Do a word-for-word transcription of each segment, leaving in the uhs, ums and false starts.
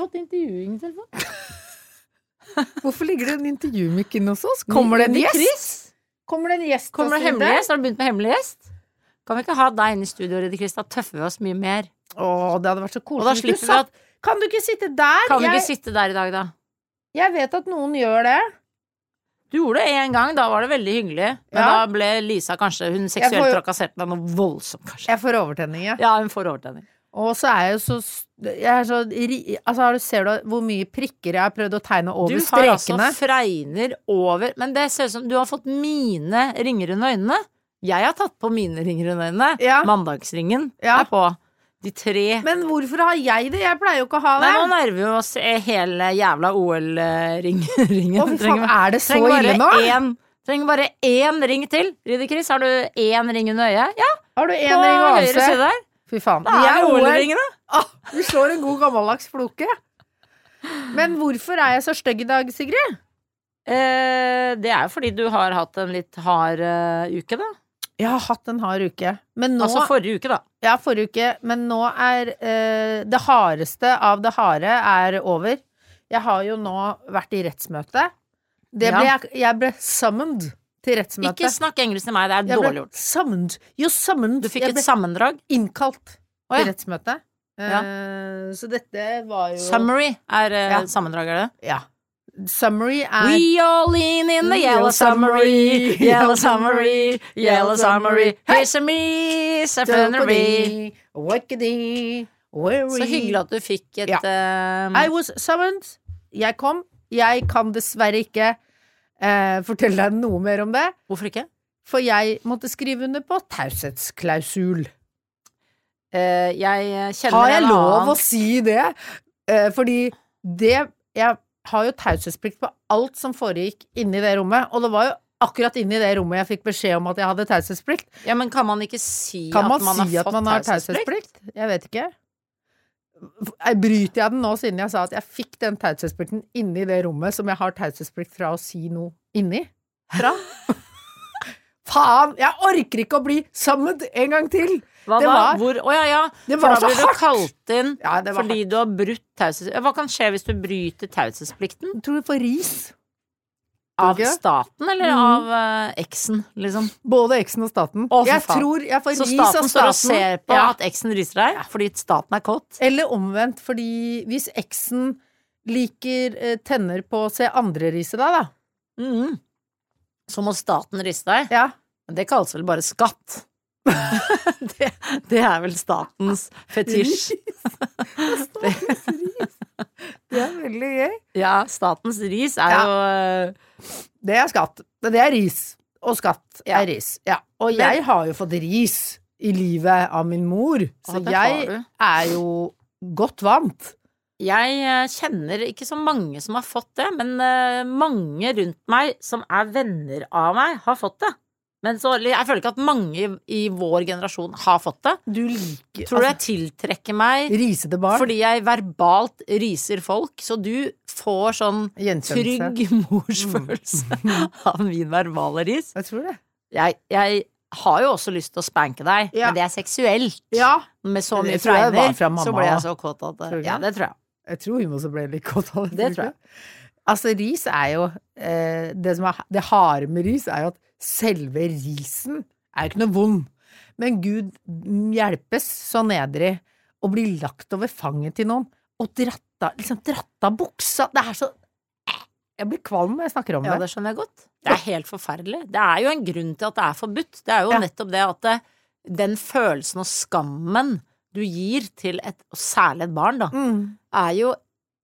fått intervjuingtelefon? Hvorfor ligger det en intervjumikk inn hos oss? Kommer det en gjest? Chris? Kommer det en gjest? Kommer det hemmelig gjest? Har du begynt med hemmelig gjest? Kan vi ikke ha deg inn i studio, Ridi Chris? Da tøffer vi oss mye mer. Åh, det hadde vært så Og da koselig. slipper vi at Kan du ikke sitte der? Kan vi jeg, ikke sitte der i dag, da? jeg vet at noen gjør det. Du gjorde det en gang, da var det veldig hyggelig. Men Ja. da ble Lisa kanskje Hun seksuelt Jeg får- trakasserte deg noe voldsomt, kanskje. Jeg får overtenning, ja. Ja, hun får overtenning. Og så er jeg jo så Jeg er så ri- Altså, har du, ser du hvor mye prikker jeg har prøvd å tegne over Du har altså strekene? fregner over Men det ser ut som du har fått mine ringer under øynene. Jeg har tatt på mine ringer under øynene. Ja. Mandagsringen Ja. er på. De tre Men hvorfor har jeg det? Jeg pleier jo ikke å ha det. Nei, nå nerver vi oss hele jævla O L-ringen. Å, fy faen, er det så ille nå? Én, trenger bare én ring til. Ridi Chris, har du én ring under øyet? Ja, Har du på en ring å høyre side avse? der. Fy faen. Da er Jeg det O L. O L-ringene. Ah, vi slår en god gammeldags floke. Men hvorfor er jeg så stygg i dag, Sigrid? Eh, det er jo fordi du har hatt en litt hard eh, uke, da. Jeg har hatt en hard uke. Men nå Altså forrige uke, da. Ja, forrige uke. Men nå er eh, det hardeste av det harde er over. Jeg har jo nå vært i rettsmøte. Det ble, Ja. jeg, jeg ble summoned til rettsmøte. Ikke snakk engelsk til meg, det er Jeg ble dårlig gjort. Summoned. Jo, summoned. Du fikk jeg et ble sammendrag. innkalt Å, ja. til rettsmøte. Eh, så dette var jo Summary er eh, Ja. sammendrag, er det? Ja. Summary er We all lean in the yellow summary, yellow summary, yellow summary. Here's a me, safenery. Wackity, Så hyggelig at du fikk et Ja. eh, I was summoned. Jeg kom. Jeg kan dessverre ikke eh, fortelle deg noe mer om det, Hvorfor ikke? for jeg måtte skrive under på taushetsklausul. Eh, jeg kjenner Har jeg en lov annen å si det? Eh, fordi det Jeg har jo taushetsplikt på alt som foregikk inni det rommet, og det var jo akkurat inni det rommet jeg fikk beskjed om at jeg hadde taushetsplikt. Ja, men kan man ikke si Kan man at man si har at fått man har taushetsplikt? taushetsplikt? Jeg vet ikke. Jeg bryter jeg den nå siden jeg sa at jeg fikk den taushetsplikten inni det rommet som jeg har taushetsplikt fra å si noe inni? Fra? Faen! Jeg orker ikke å bli summoned en gang til! Hva Det da? var- Hvor? Å ja, ja. Det For var da så blir du hardt. kalt inn Ja, det var fordi du har brutt taushets... Hva kan skje hvis du bryter taushetsplikten? Jeg tror du får ris. Av ikke? staten eller Mhm. av eh, eksen, liksom? Både eksen og staten. Å, for jeg faen. tror jeg får Så ris av staten står og staten. ser på Ja. at eksen riser deg fordi staten er kåt? Eller omvendt, fordi hvis eksen liker eh, tenner på å se andre rise deg, da. Mhm. Så må staten riste deg? Ja. Men det kalles vel bare skatt? det, det er vel statens fetisj? Statens ris. Det er veldig gøy. Ja, statens ris er Ja. jo eh, Det er skatt. Det er ris. Og skatt Ja. er ris. Ja. Og jeg har jo fått ris i livet av min mor, så Å, det har jeg du. er jo godt vant. Jeg eh, kjenner ikke så mange som har fått det, men eh, mange rundt meg som er venner av meg, har fått det. Men så, jeg føler ikke at mange i, i vår generasjon har fått det. Du liker Tror du jeg tiltrekker meg risete barn? fordi jeg verbalt riser folk, så du får sånn Gjenkjennelse. trygg morsfølelse av min verbale ris. Jeg tror det. Jeg, jeg har jo også lyst til å spanke deg, Ja. men det er seksuelt. Ja. Med så Det mye tror jeg var fregner, fra mamma, så ble jeg da. så kåt at Tror du det, ikke? Ja, det tror jeg. Jeg tror hun også ble litt kåt av det. Det tror jeg. Altså, ris er jo eh, det, som er, det harde med ris er jo at selve risen er jo ikke noe vond. Men Gud hjelpes så nedrig å bli lagt over fanget til noen og dratt av, liksom dratt av buksa. Det er så Jeg blir kvalm når jeg snakker om Ja, det. det skjønner jeg godt. Det er helt forferdelig. Det er jo en grunn til at det er forbudt. Det er jo Ja. nettopp det at det, den følelsen og skammen du gir til et, og særlig et barn, da, Mm. er jo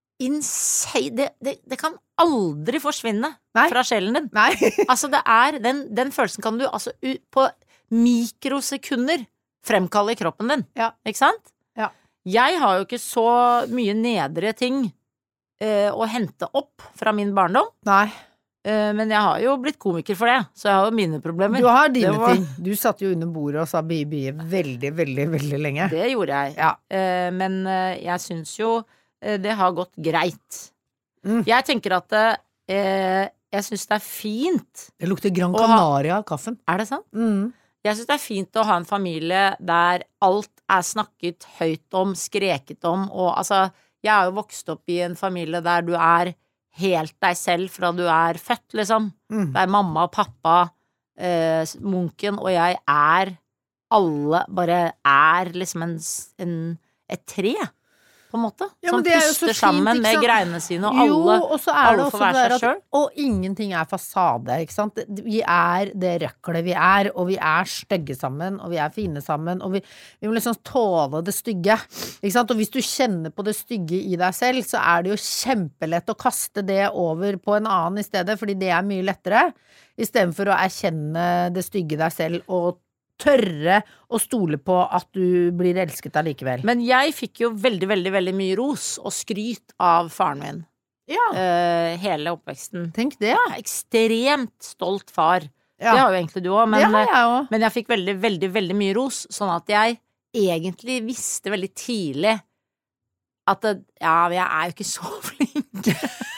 insane. Det, det, det kan aldri forsvinne Nei. fra sjelen din. Nei. Altså, det er den, den følelsen kan du altså u- på mikrosekunder fremkalle i kroppen din. Ja. Ikke sant? Ja. Jeg har jo ikke så mye nedre ting eh, å hente opp fra min barndom. Nei. Eh, men jeg har jo blitt komiker for det, så jeg har jo mine problemer. Du har dine Det var- ting. Du satt jo under bordet og sa bi-bi veldig, veldig, veldig lenge. Det gjorde jeg. Ja. Eh, men eh, jeg syns jo eh, det har gått greit. Mm. Jeg tenker at eh, jeg syns det er fint. Det lukter Gran Og ha- Canaria av kaffen. Er det sant? Mm. Jeg syns det er fint å ha en familie der alt er snakket høyt om, skreket om, og altså jeg har jo vokst opp i en familie der du er helt deg selv fra du er født, liksom. Mm. Der mamma og pappa, eh, munken og jeg er, alle bare er liksom en, en, et tre, på en måte. Ja, som men det er jo så puster fint, sammen ikke med sant? greinene sine, og Jo, alle, og så er alle det får også være det der seg at, selv. og ingenting er fasade, ikke sant? Vi er det røklet vi er, og vi er stygge sammen, og vi er fine sammen, og vi, vi må liksom tåle det stygge, ikke sant? Og hvis du kjenner på det stygge i deg selv, så er det jo kjempelett å kaste det over på en annen i stedet, fordi det er mye lettere, i stedet for å erkjenne det stygge i deg selv, og tørre å stole på at du blir elsket allikevel. Men jeg fikk jo veldig, veldig, veldig mye ros og skryt av faren min. Ja, eh, hele oppveksten. tenk det. Jeg er ekstremt stolt far. Ja. Det har jo egentlig du også, men, det har jeg også. men jeg fikk veldig, veldig, veldig mye ros, sånn at jeg egentlig visste veldig tidlig at det, ja, jeg er jo ikke så flink.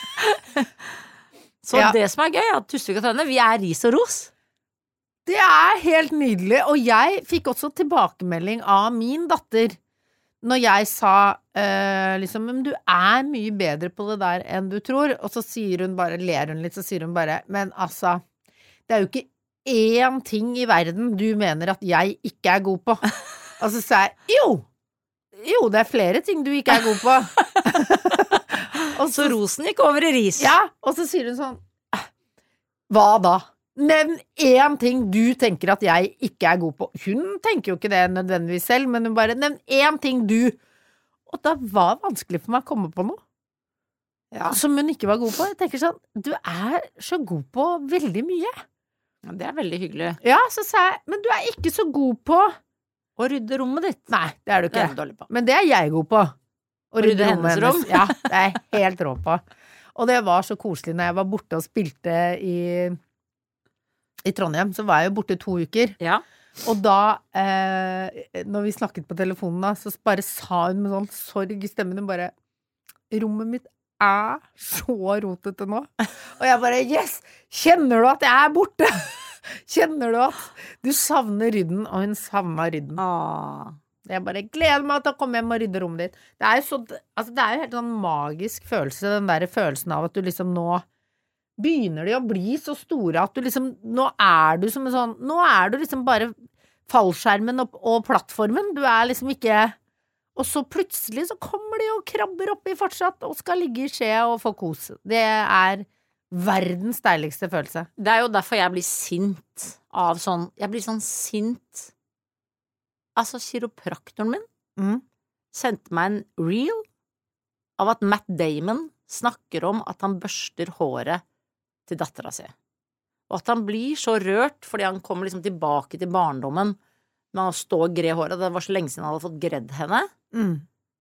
Så Ja. det som er gøy, er at Tusvik og Tønne, vi er ris og ros. Det er helt nydelig, og jeg fikk også tilbakemelding av min datter når jeg sa eh, liksom, men du er mye bedre på det der enn du tror, og så sier hun bare, ler hun litt, så sier hun bare, men altså, det er jo ikke én ting i verden du mener at jeg ikke er god på. Og så sa jeg, jo, jo, det er flere ting du ikke er god på. Og Så rosen gikk over i ris. ja, og så sier hun sånn, hva da? Nevn én ting du tenker at jeg ikke er god på. Hun tenker jo ikke det nødvendigvis selv, men hun bare, nevn én ting du. Og da var det vanskelig for meg å komme på noe. Ja. Som hun ikke var god på. Jeg tenker sånn, du er så god på veldig mye. Ja, det er veldig hyggelig. Ja, så sa jeg, men du er ikke så god på. Å rydde rommet ditt. Nei, det er du Det er ikke. du dårlig på. Men det er jeg god på. Å rydde hennes rom? Ja, det er jeg helt rå på. Og det var så koselig når jeg var borte og spilte i, i Trondheim, så var jeg jo borte to uker. Ja. Og da, eh, når vi snakket på telefonen da, så bare sa hun med sånn sorg i stemmen, hun bare, rommet mitt er så rotete nå. Og jeg bare, yes, kjenner du at jeg er borte? Kjenner du at du savner rydden, og hun savner rydden. Åh. Jeg bare gleder meg til å komme hjem og rydde rommet ditt. Det er jo så, altså det er jo helt sånn magisk følelse, den der følelsen av at du liksom nå begynner de å bli så store at du liksom, nå er du som en sånn, nå er du liksom bare fallskjermen og, og plattformen, du er liksom ikke, og så plutselig så kommer de og krabber oppi fortsatt og skal ligge i skje og få kos. Det er verdens deiligste følelse. Det er jo derfor jeg blir sint av sånn, jeg blir sånn sint. Altså, kiropraktoren min Mm. sendte meg en reel av at Matt Damon snakker om at han børster håret til dattera si. Og at han blir så rørt fordi han kommer liksom tilbake til barndommen med å stå og gre håret. Det var så lenge siden han hadde fått gredd henne. Mm.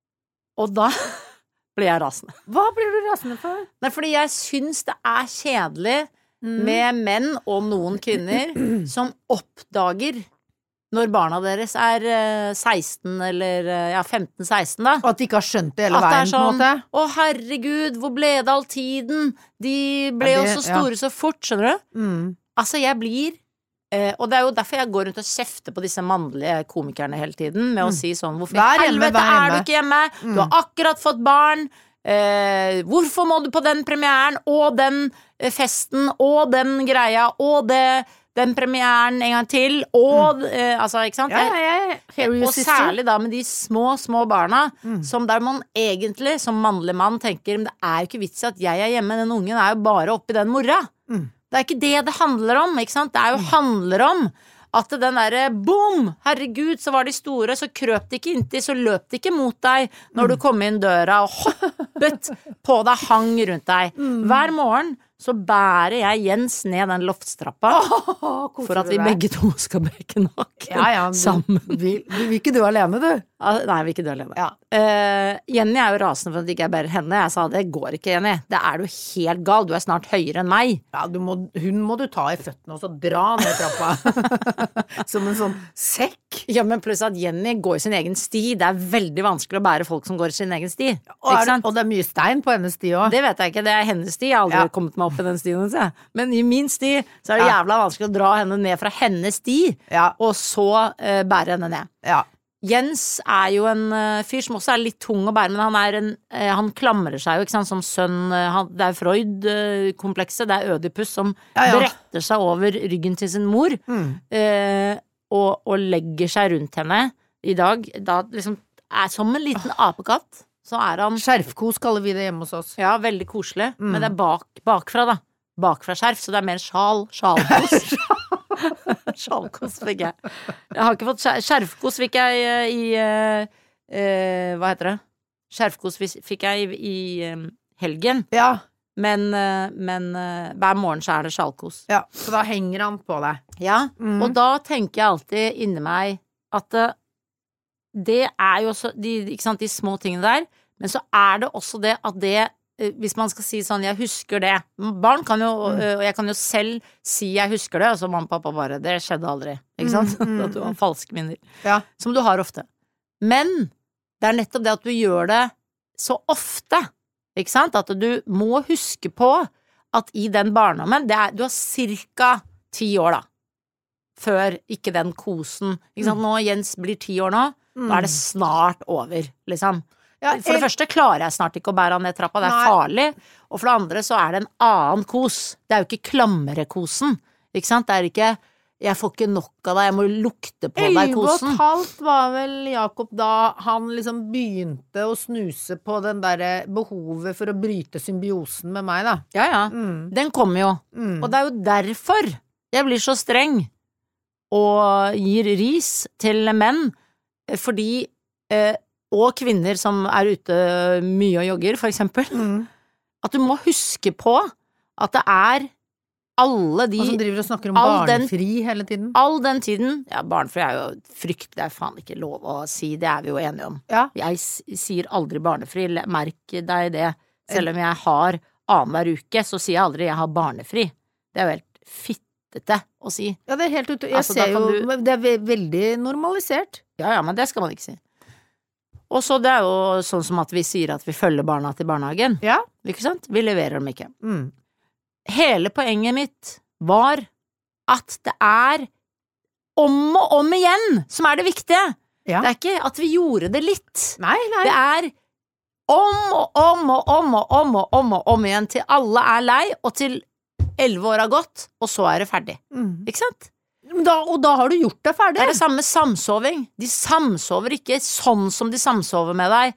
Og da ble jeg rasende. Hva blir du rasende for? Nei, fordi jeg syns det er kjedelig Mm. med menn og noen kvinner som oppdager når barna deres er eh, seksten eller eh, ja, femten seksten da. At de ikke har skjønt det hele At det er veien, på en sånn, måte. å herregud, hvor ble det all tiden? De ble Ja, jo det- så store så fort, skjønner du? Mm. Altså, jeg blir eh, og det er jo derfor jeg går rundt og kjefter på disse mannlige komikerne hele tiden med å si sånn, hvorfor Vær i hjemme, helvete vær er hjemme. du ikke hjemme? Du har akkurat fått barn. Eh, hvorfor må du på den premieren og den eh, festen og den greia og det den premieren en gang til, og eh, altså, ikke sant? Ja, ja, ja. Hear you, Og sister. særlig da med de små, små barna, Mm. som der man egentlig, som mannlig mann, tenker, men det er jo ikke vits i at jeg er hjemme, den ungen er jo bare oppi den mora. Mm. Det er ikke det det handler om, ikke sant? Det er jo handler om at den derre boom, herregud, så var de store, så krøp de ikke inntil, så løp de ikke mot deg når du kom inn døra og hoppet på deg, hang rundt deg. Hver morgen så bærer jeg Jens ned den loftstrappa for at vi begge to skal brekke nakken Ja, ja, du, sammen. Vil, du vil ikke du alene, du? Ah, Nei, vi er ikke dø alene. Ja. Eh, Jenny er jo rasende for at det ikke er bedre henne. Jeg sa det går ikke, Jenny. Det er du helt gal. Du er snart høyere enn meg. Ja, du må, hun må du ta i føttene og så dra ned trappa. Som en sånn sekk. Ja, men pluss at Jenny går i sin egen sti. Det er veldig vanskelig å bære folk som går i sin egen sti. Og, Ikke er, sant? og det er mye stein på hennes sti også. Det vet jeg ikke, det er hennes sti. Jeg har aldri Ja. kommet meg opp i den stien hennes, jeg. Men i min sti så er det Ja. jævla vanskelig å dra henne ned fra hennes sti, Ja, og så eh, bære henne ned. ja. Jens er jo en uh, fyr som også er litt tung å bære, men han er en uh, han klamrer seg jo, ikke sant, som sønn uh, han, det er Freud-komplekset, uh, det er Ødipus som ja, ja. bretter seg over ryggen til sin mor mm. uh, og, og legger seg rundt henne i dag, da liksom er som en liten apekatt, så er han skjerfkos kaller vi det hjemme hos oss. Ja, veldig koselig, mm. men det er bak, bakfra da, bakfra skjerf, så det er mer sjal, sjalkos. Sjalkos fikk jeg. Jeg har ikke fått skjer, skjerfkos fikk jeg i, uh, uh, hva heter det? Skjerfkos fikk jeg i, i um, helgen. Ja. Men, uh, men uh, hver morgen så er det sjalkos. Ja, så da henger han på deg. Ja, mm. og da tenker jeg alltid inni meg at uh, det er jo også de, ikke sant, de små tingene der, men så er det også det at det, hvis man skal si sånn, jeg husker det, barn kan jo, mm. og jeg kan jo selv si jeg husker det, og så mamma og pappa bare, det skjedde aldri, ikke sant? Mm, mm, at du har falske minner, ja. som du har ofte. Men det er nettopp det at du gjør det så ofte, ikke sant? At du må huske på at i den barndommen, det er, du har cirka ti år da, før ikke den kosen, ikke sant? Nå Jens blir ti år nå, Mm. da er det snart over, liksom. Ja, for det jeg... første klarer jeg snart ikke å bære han ned trappa, det er Nei. farlig, og for det andre så er det en annen kos. Det er jo ikke klamrekosen, ikke sant? Det er ikke, jeg får ikke nok av deg, jeg må lukte på deg kosen. Elleve og et halvt var vel Jakob da han liksom begynte å snuse på den der behovet for å bryte symbiosen med meg da. Ja, ja, mm. den kommer jo. Mm. Og det er jo derfor jeg blir så streng og gir ris til menn, fordi, eh, og kvinner som er ute mye og jogger, for eksempel, mm. at du må huske på at det er alle de... Og som driver og snakker om barnefri den, hele tiden. All den tiden. Ja, barnefri er jo frykt, det er faen ikke lov å si, det er vi jo enige om. Ja. Jeg sier aldri barnefri, merk deg det. Selv om jeg har annen hver uke, så sier jeg aldri jeg har barnefri. Det er jo helt fittete å si. Ja, det er helt ute. Jeg altså, ser jo, du... det er veldig normalisert. Ja, ja, men det skal man ikke si. Og så det er jo sånn som at vi sier at vi følger barna til barnehagen. Ja. Ikke sant? Vi leverer dem ikke. Mm. Hele poenget mitt var at det er om og om igjen som er det viktige. Ja. Det er ikke at vi gjorde det litt. Nei, nei. Det er om og om og om og om og om og om igjen til alle er lei, og til elleve år har gått, og så er det ferdig. Mm. Ikke sant? Da, og da har du gjort det ferdig. Det er det samme med samsoving. De samsover ikke sånn som de samsover med deg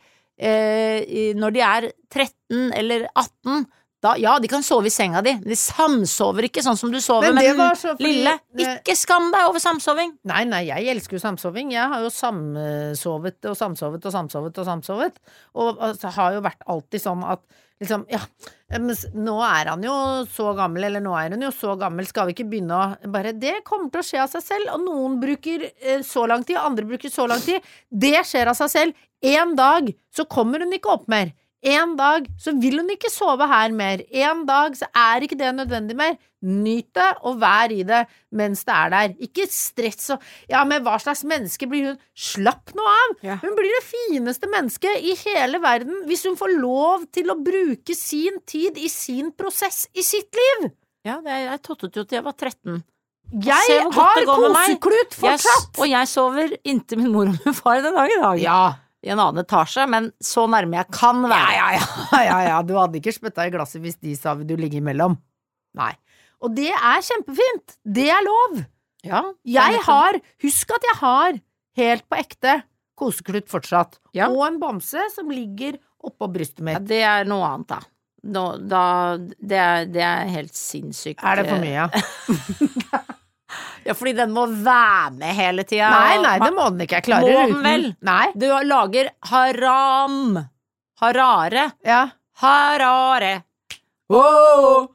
eh, når de er tretten eller atten. Da, ja, de kan sove i senga di, men de samsover ikke sånn som du sover med den fordi, lille. Ikke skam deg over samsoving. Nei, nei, jeg elsker jo samsoving. Jeg har jo samsovet og samsovet og samsovet og samsovet. Og altså, har jo vært alltid sånn at liksom, ja, nå er han jo så gammel, eller nå er hun jo så gammel, skal vi ikke begynne å bare, det kommer til å skje av seg selv, og noen bruker eh, så lang tid, andre bruker så lang tid, det skjer av seg selv. En dag så kommer hun ikke opp mer. En dag så vil hun ikke sove her mer. En dag så er ikke det nødvendig mer. Nyt det og vær i det mens det er der. Ikke stress og, ja, men hva slags menneske blir hun? Slapp noe av. Ja. Hun blir det fineste mennesket i hele verden hvis hun får lov til å bruke sin tid i sin prosess i sitt liv. Ja, det er, jeg tottet jo til jeg var tretten. Jeg har koseklut fortsatt. Jeg, og jeg sover inntil min mor og min far den dag i dag. Ja. I en annen etasje, men så nærme jeg kan være. Ja, ja, ja, ja, ja. Du hadde ikke spyttet i glasset hvis de sa vil du ligge imellom. Nei. Og det er kjempefint. Det er lov. Ja. Jeg har, husk at jeg har helt på ekte koseklut fortsatt. Ja. Og en bamse som ligger oppå brystet mitt. Ja, det er noe annet da. Nå, da det, er, det er helt sinnssykt. Er det for mye, ja? Ja, fordi den må være med hele tiden. Nei, nei, det må den ikke. Jeg klarer må uten. Vel. Nei. Du lager haram. Harare. Ja. Harare. Oh,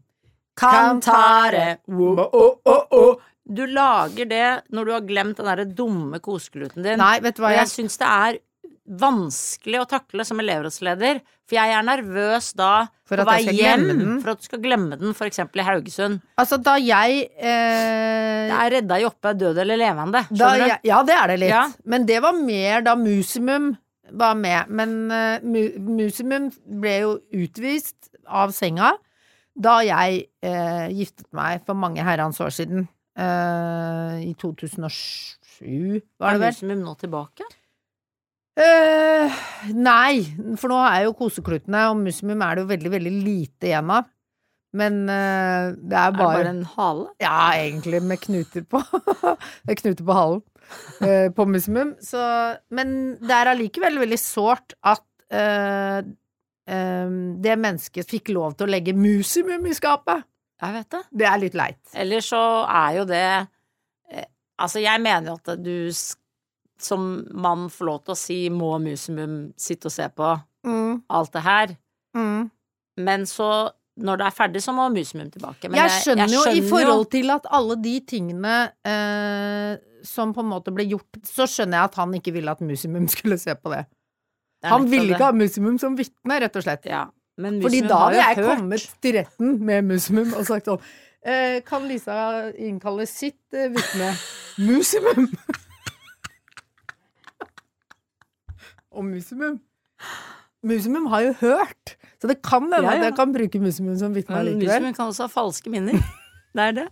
kantare. Oh, oh, oh, oh. Du lager det når du har glemt den der dumme kosekluten din. Nei, vet du hva jeg... jeg... jeg synes det er vanskelig å takle som elevrådsleder, for jeg er nervøs da for på vei hjem for at du skal glemme den, for eksempel i Haugesund. Altså da jeg eh... Det er redda i oppe, død eller levende, skjønner du? Ja, det er det litt, ja. Men det var mer da Musimum var med, men uh, mu Musimum ble jo utvist av senga da jeg eh, giftet meg for mange herrens år siden. uh, i to tusen og sju, var det Er vel? Musumum nå tilbake? Uh, nei, for nå er jo koseklutene, og Musumum er det jo veldig, veldig lite igjen av. Men uh, det er Er det bare, bare en hale? ja, egentlig med knuter på med knuter på halen uh, på Musumum. Så, men det er allikevel veldig sårt at uh, um, det mennesket fikk lov til å legge Musumum i skapet. Jeg vet det. Det er litt leit. Eller så er jo det eh, Altså, jeg mener jo at du s- som mann får lov til å si må Musumum sitte og se på Mm, alt det her, mm. men så når det er ferdig, så må Musumum tilbake. Men Jeg skjønner jo i skjønner forhold til at alle de tingene eh, som på en måte ble gjort, så skjønner jeg at han ikke ville at Musumum skulle se på det. Det er Han nettopp ville det. ikke ha Musumum som vitne, rett og slett. Ja, men Fordi Musumum da har hadde jo jeg hørt. kommet til retten med Musumum og sagt sånn eh, Kan Lisa innkalle sitt eh, vitne Musumum? Og Musumum Musumum har jo hørt, så det kan hende Ja, at ja. jeg kan bruke Musumum som vitne Men likevel. Musumum kan også ha falske minner. Det er det.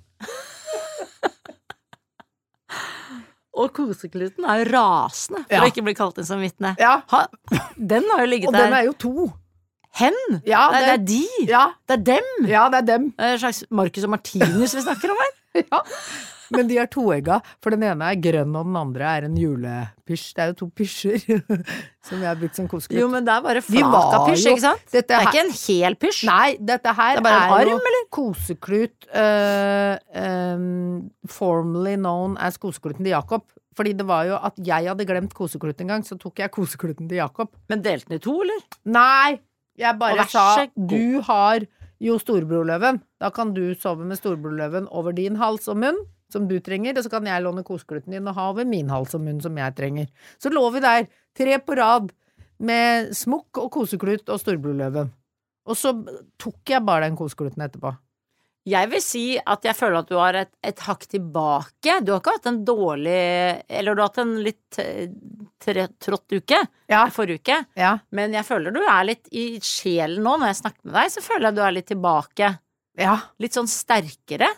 Og kosekluten er jo rasende for Ja. å ikke bli kalt inn som vitne. Ja, Ha, den har jo ligget og den der. er jo to. Hen! Ja, det, er- det er de! ja, Det er dem! ja, det er dem. Det er en slags Marcus og Martinus vi snakker om her. Ja. Men de er toegga, for den ene er grønn, og den andre er en julepysj. Det er jo to pysjer som jeg har brukt som koseklut. Jo, men det er bare De var flaka pysj, jo- ikke sant? Dette Det er her- ikke en hel pysj. Nei, dette her Det er bare en er arm, jo koseklut uh, um, formerly known as kosekluten til Jakob. Fordi det var jo at jeg hadde glemt koseklut en gang, så tok jeg kosekluten til Jakob. Men delte den i to, eller? Nei, jeg Og bare vær sa så god. du har jo storebrorløven. Da kan du sove med storebrorløven over din hals og munn, som du trenger, og så kan jeg låne kosekluten din og ha over min hals og munn, som jeg trenger. Så lå vi der, tre på rad, med smokk og koseklut og storebrorløven. Og så tok jeg bare den kosekluten etterpå. Jeg vil si at jeg føler at du har et, et hakk tilbake. Du har ikke hatt en dårlig Eller du har hatt en litt eh, tre, trått uke Ja, forrige uke. ja, Men jeg føler du er litt i sjelen nå. Når jeg snakker med deg, så føler jeg du er litt tilbake. ja. Litt sånn sterkere.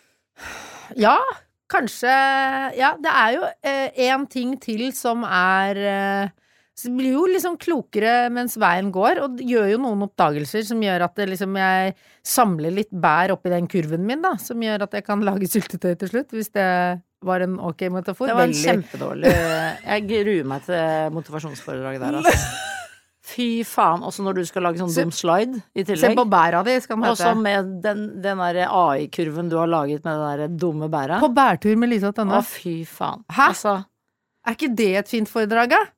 Ja, kanskje. Ja, det er jo én ting til som er eh, Så det blir jo liksom klokere mens veien går, og det gjør jo noen oppdagelser som gjør at det liksom jeg samler litt bær oppi den kurven min, da, som gjør at jeg kan lage syltetøy til slutt, hvis det var en ok metafor. Det var en Veldig- kjempedårlig Jeg gruer meg til motivasjonsforedraget der, altså. Fy faen. Også når du skal lage sånn Se- dum slide i Se tillegg. på bæra di, skal den Og så hete. med den, den der A I-kurven du har laget med det der dumme bæret. På bærtur med Lisa Å, Tønne. fy faen. Hæ? Altså, Er ikke det et fint foredrag, da?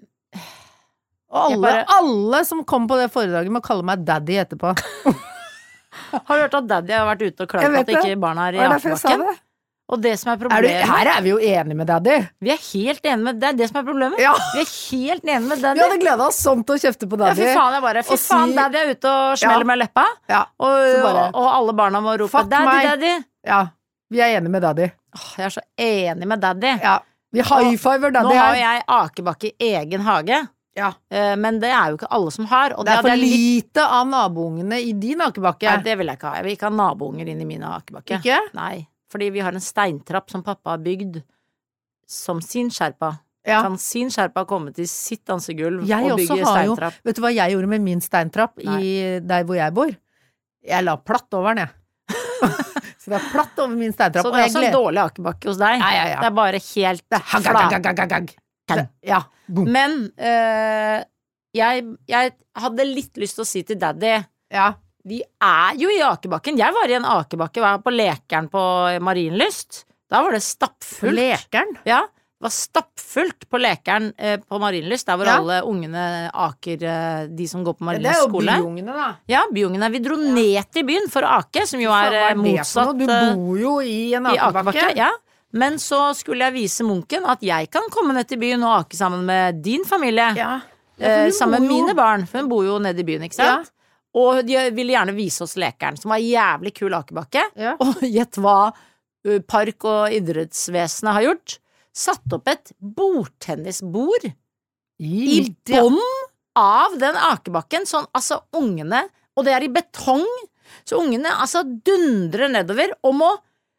Og Jeg alle, bare- alle som kom på det foredraget, må kalle meg daddy etterpå. har du hørt at daddy har vært ute og Jeg klaget på vet at ikke det. barna er i Det var derfor jeg sa akebakken? det. Og det som er Er du, problemet her er vi jo enige med daddy. Vi er helt enige med det. er det som er problemet. Ja. Vi er helt enige med Vi daddy. hadde gleda oss sånn til å kjefte på Ja, daddy. fy faen, jeg bare Fy Og si- faen, daddy er ute og smeller Ja. med leppa. Ja, Og, så bare- og, og alle barna må rope Fuck 'daddy, meg." daddy'. ja, vi er enige med daddy. Åh, jeg er så enig med daddy. Ja, vi high fiver Nå daddy har jo her. jeg akebakke i egen hage, Ja. eh, men det er jo ikke alle som har. Og Det er hadde for jeg litt- lite av naboungene i din akebakke. Nei, det vil jeg ikke ha. Jeg vil ikke ha nabounger inn i min akebakke. Ikke? Nei, fordi vi har en steintrapp som pappa har bygd som sin skjerpa. Ja. Kan sin skjerpa komme til sitt dansegulv Jeg og også bygge har jo- steintrapp? Vet du hva jeg gjorde med min steintrapp i der hvor jeg bor? Jeg la platt over den, jeg. Så det er platt over min steintrapp. Så og det er jeg også en gled- dårlig akebakke hos deg. Ja, ja, ja. Det er bare helt Hagg, flat. hagg, hagg, hagg, hagg. Det- Ja. Boom. Men eh, jeg, jeg hadde litt lyst til å si til daddy Ja. vi er jo i akebakken. Jeg var i en akebakke, var på Lekeren på Marienlyst. Da var det stappfullt. Lekeren. Ja, det var stappfullt på Lekeren eh, på Marienlyst, der hvor Ja. alle ungene aker, eh, de som går på Det Marienlyst er jo skole. byungene, da. Ja, byungene. Vi dro ned til byen for å ake, som jo Faen, er hva eh, er det for motsatt noe? Du eh, bor jo i en i akebakke. akebakke. Ja. Men så skulle jeg vise munken at jeg kan komme ned til byen og ake sammen med din familie. Ja. eh, sammen med bor jo- mine barn, for hun bor jo nede i byen, ikke sant? Og de ville gjerne vise oss Lekeren, som var jævlig kul akebakke. Ja. Og gjett hva uh, Park- og idrettsvesenet har gjort? Satt opp et bordtennisbord i bånn av den akebakken, sånn altså ungene, og det er i betong, så ungene altså dundrer nedover og må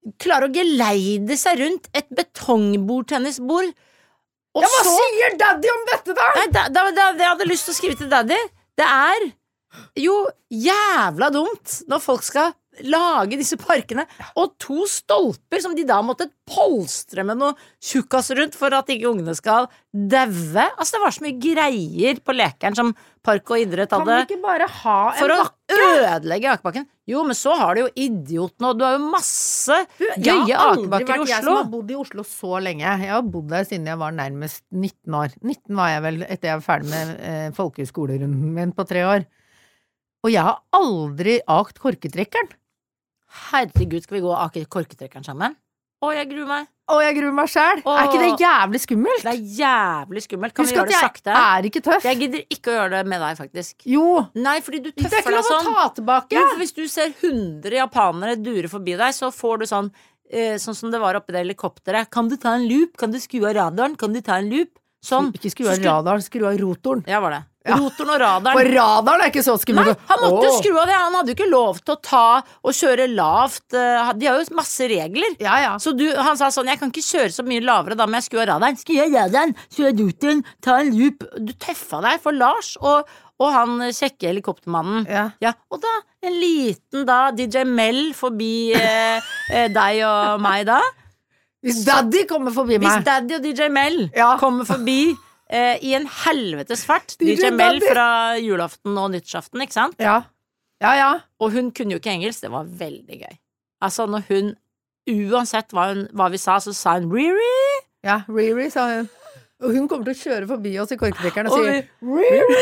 klare å geleide seg rundt et betongbordtennisbord. Og Ja, hva så sier daddy om dette da? Nei, da, da, da, jeg hadde lyst til å skrive til daddy. Det er jo jævla dumt når folk skal lage disse parkene, og to stolper som de da måtte polstre med noe tjukkas rundt for at ikke ungene skal daue. Altså, det var så mye greier på lekeren som Park og idrett Kan hadde vi ikke bare ha en for å bakke? ødelegge akebakken. Jo, men så har du jo idiotene, og du har jo masse Jeg gøye har aldri akebakker i vært jeg som Oslo. har bodd i Oslo så lenge. Jeg har bodd der siden jeg var nærmest nitten år. nitten var jeg vel etter jeg var ferdig med eh, folkehøyskolerunden min på tre år. Og jeg har aldri akt korketrekkeren. Herregud, skal vi gå og ake korketrekkeren sammen? Å, jeg gruer meg. Og jeg gruer meg selv. Åh. Er ikke det jævlig skummelt? Det er jævlig skummelt. Kan Husk vi gjøre at det jeg sakte? er ikke tøff. Jeg gidder ikke å gjøre det med deg, faktisk. Jo, Nei, fordi du det er tøffer ikke deg lov å sånn. ta tilbake. Jo, for hvis du ser hundre japanere dure forbi deg, så får du sånn eh, sånn som det var oppe i det helikopteret. Kan du ta en loop? Kan du skru av radaren? Kan du ta en loop? Sånn. Ikke skru av Så skru- radaren, skru av rotoren. Ja, var det. Ja. Rotoren og radaren. For radaren er ikke så Nei, skummelt. han måtte jo Åh. skru av det. Han hadde jo ikke lov til å ta og kjøre lavt. eh, De har jo masse regler. Ja, ja. Så du, han sa sånn, jeg kan ikke kjøre så mye lavere, da må jeg skru av radaren. Skru av radaren, skru av rotoren, ta en loop. Du tøffa deg for Lars og, og han kjekke helikoptermannen. Ja. Ja, og da en liten da D J Mel forbi eh, eh, deg og meg da. Hvis daddy kommer forbi Hvis meg. Daddy og D J Mel Ja. kommer forbi eh, i en helvetes fart, D D J J Mel Daddy. fra julaften og nyttårsaften, ikke sant? Ja. Ja, ja. Og hun kunne jo ikke engelsk, det var veldig gøy. Altså når hun, uansett hva, hun, hva vi sa, så sa hun Riri. Ja, Riri, sa hun. Og hun kommer til å kjøre forbi oss i korketrekkeren og Og sier Riri!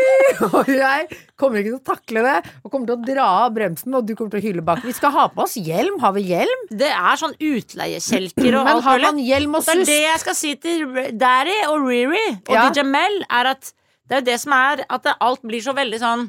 Og jeg kommer ikke til å takle det, og kommer til å dra av bremsen, og du kommer til å hylle bak. Vi skal ha på oss hjelm. Har vi hjelm? Det er sånn utleiekjelker og Men alt har mulig. man hjelm og Det er sus? det jeg skal si til Daddy og Riri og Ja. D J Mel, er at det er det som er at det, alt blir så veldig sånn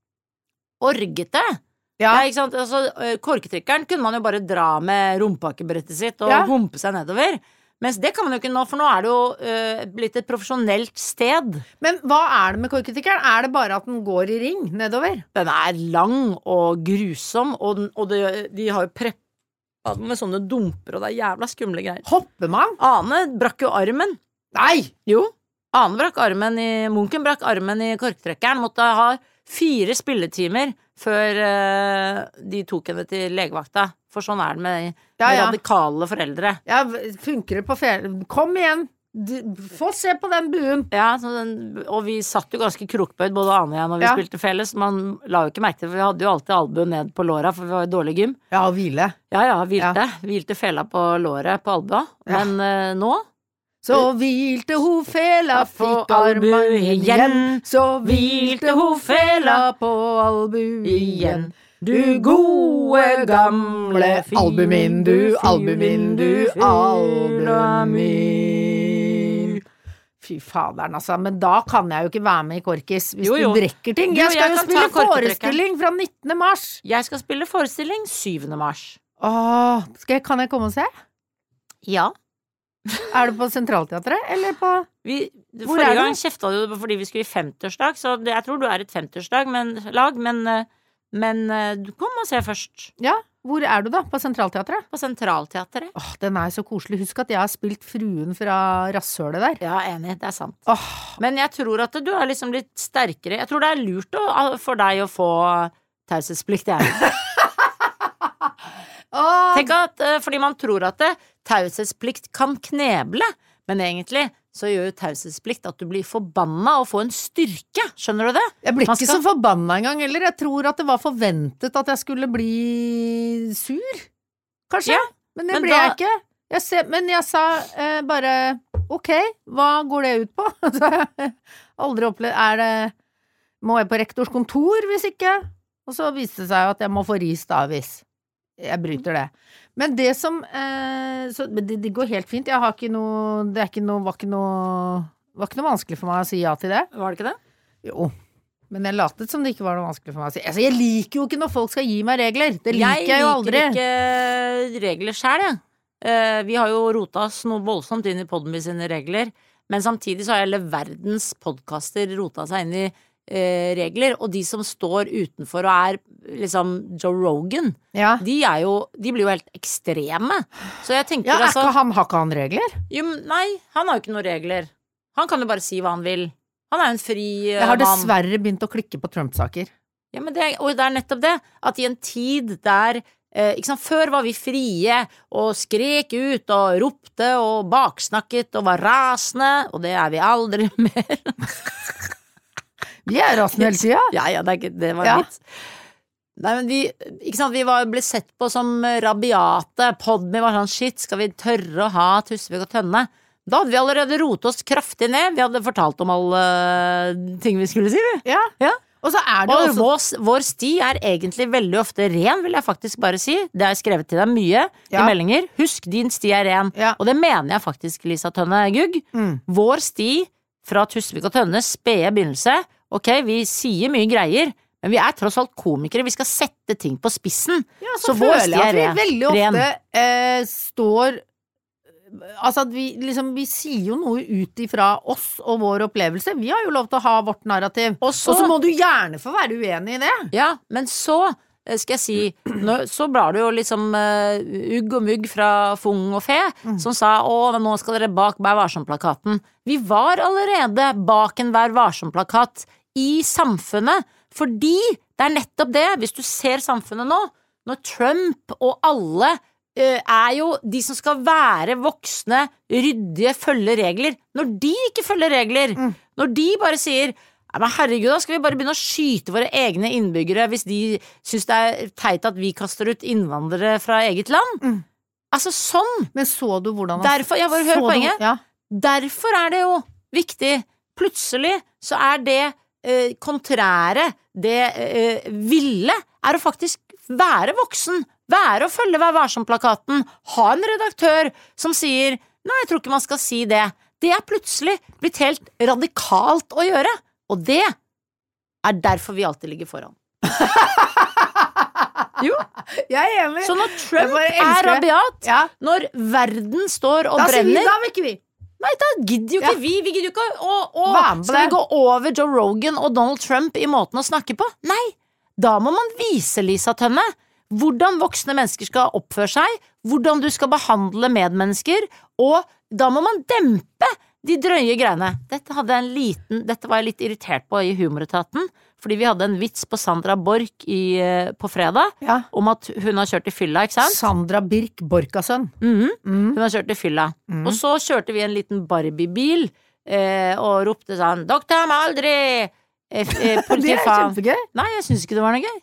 orgete. Ja. Ja, ikke sant? Altså, ø, korketrekkeren kunne man jo bare dra med rumpakebrettet sitt og Ja. humpe seg nedover. Mens det kan man jo ikke nå, for nå er det jo ø, blitt et profesjonelt sted. Men hva er det med korketrekkeren? Er det bare at den går i ring nedover? Den er lang og grusom, og, den, og det, de har jo preppa den med sånne dumper, og det er jævla skumle greier. Hopper man? Ane brakk jo armen. Nei! Jo. Ane brakk armen i Munken brakk armen i korketrekkeren. Måtte ha fire spilletimer før eh, de tok henne til legevakta. For sånn er det med, Ja, med ja. radikale foreldre. Ja, funker det på fel... Kom igjen! Du, få se på den buen! Ja, så den, og vi satt jo ganske krokbøyd, både Ane og jeg, når vi Ja. spilte felles. Man la jo ikke merke til det, for vi hadde jo alltid albuen ned på låra, for vi var jo dårlig gym. Ja, og hvile. Ja, ja, hvilte. Hvilte fela på låret på albua. Ja. Men eh, nå Så hvilte ho fela, På fikk albu armen igjen. igjen. Så hvilte ho fela på albu igjen. Du gode gamle albumin, du, albumin, du, albumin. Fy faderen, altså. Men da kan jeg jo ikke være med i Korkis hvis Jo, jo. du drikker ting. Jo, Jeg skal jeg jo kan ta spille korketrekkeren. forestilling fra nittende mars. Jeg skal spille forestilling syvende mars. Åh, skal jeg, kan jeg komme og se? Ja. Er det på Sentralteatret, eller på Vi, Hvor forrige er du? gang kjefta du fordi vi skulle i femtiårsdag, så det, jeg tror du er et femtiårsdag men, lag, men, eh, men eh, du kom og se først. Ja, hvor er du da? På Sentralteatret? På Sentralteatret. Åh, den er så koselig. Husk at jeg har spilt fruen fra rasshølet der. Ja, enig, det er sant. Åh, Men jeg tror at du er liksom litt sterkere. Jeg tror det er lurt å, for deg å få taushetsplikt, jeg. Åh, Tenk at, eh, fordi man tror at det, taushetsplikt kan kneble, men egentlig så gjør jo taushetsplikt at du blir forbanna og får en styrke. Skjønner du det? jeg blir man ikke skal- så forbanna engang heller. Jeg tror at det var forventet at jeg skulle bli sur. Kanskje. Ja, men det men ble da- jeg ikke. Jeg ser, men jeg sa eh, bare ok, hva går det ut på? Så jeg har aldri opplevd Er det Må jeg på rektors kontor hvis ikke? Og så viste det seg jo at jeg må få ris da hvis jeg bryter det. Men det som eh, så, men det, det går helt fint. Jeg har ikke noe Det er ikke noe, var ikke noe Var ikke noe vanskelig for meg å si ja til det. Var det ikke det? Jo. Men jeg latet som det ikke var noe vanskelig for meg å si. Altså, jeg liker jo ikke når folk skal gi meg regler. Det liker jeg, jo aldri. Jeg liker ikke regler selv, jeg. Eh, vi har jo rota oss noe voldsomt inn i podden med sine regler, men samtidig så har hele verdens podcaster rota seg inn i eh, regler, og de som står utenfor og er liksom Joe Rogan, Ja. de er jo, de blir jo helt ekstreme. Så jeg tenker Ja, er altså ikke han, har ikke han regler? jo, men Nei, han har jo ikke noen regler. Han kan jo bare si hva han vil. Han er jo en fri eh, Jeg har mann. dessverre begynt å klikke på Trump-saker. Ja, men det, og det er nettopp det, at i en tid der eh, ikke sant, før var vi frie og skrek ut og ropte og baksnakket og var rasende, og det er vi aldri mer. Vi er rasende hele tida. Ja, ja, det, er ikke- det var Ja. litt Nei, men vi, ikke sant, vi var, ble sett på som rabiate. Podme var sånn, shit, skal vi tørre å ha Tusvik og Tønne? Da hadde vi allerede rotet oss kraftig ned. Vi hadde fortalt om alle ting vi skulle si, vi. Ja. Ja. Og så er det Og jo også vår, vår sti er egentlig veldig ofte ren, vil jeg faktisk bare si. Det har jeg skrevet til deg mye Ja. i meldinger. Husk, din sti er ren. Ja. Og det mener jeg faktisk, Lisa Tønne Gugg. Mm. Vår sti fra Tusvik og Tønne, spede begynnelse. Ok, vi sier mye greier, men vi er tross alt komikere. Vi skal sette ting på spissen. Ja, Så så, vår føler sti jeg er at vi ren. veldig ofte Ren. eh, står Altså at vi liksom Vi sier jo noe ut ifra oss og vår opplevelse. Vi har jo lov til å ha vårt narrativ. Og så, Og så må du gjerne få være uenig i det. ja, men så eh, skal jeg si, nå, så blar det jo liksom uh, ugg og mugg fra Fung og Fe, Mm. som sa å, nå skal dere bak Vær varsom-plakaten. Vi var allerede bak en Vær varsom-plakat i samfunnet, fordi det er nettopp det, hvis du ser samfunnet nå, når Trump og alle eh, er jo de som skal være voksne, ryddige, følge regler. Når de ikke følger regler, Mm. når de bare sier ja, men herregud, da skal vi bare begynne å skyte våre egne innbyggere hvis de synes det er teit at vi kaster ut innvandrere fra eget land. Mm. Altså sånn. Men så du hvordan Derfor, jeg bare så hør du- poenget. Ja. Derfor er det jo viktig. Plutselig så er det eh, kontrære, det eh, ville, er å faktisk være voksen. Være å følge Vær varsom-plakaten. Ha en redaktør som sier nei, jeg tror ikke man skal si det. Det er plutselig blitt helt radikalt å gjøre. Og det er derfor vi alltid ligger foran. Jo, Jeg er enig. så når Jeg Trump bare elsker er det. rabiat, Ja. når verden står og Da sier vi brenner da vil ikke vi. Nei, da gidder jo ikke Ja. vi. Vi gidder jo ikke å, å, Være med på Skal vi det. gå over Joe Rogan og Donald Trump i måten å snakke på? Nei, da må man vise, Lisa Tønne, hvordan voksne mennesker skal oppføre seg, hvordan du skal behandle medmennesker, og da må man dempe de drøye greiene. Dette, hadde jeg en liten, dette var jeg litt irritert på i Humoretaten, fordi vi hadde en vits på Sandra Borch i, eh, på fredag, Ja. om at hun har kjørt i fylla, ikke sant? Sandra Birk Borkasønn. Mhm. Mm. Hun har kjørt i fylla. Mm. Og så kjørte vi en liten Barbie-bil eh, og ropte sånn 'Doktor Maldri!' Eh, eh, Det er Politifaen. kjempegøy. Nei, jeg syns ikke det var noe gøy.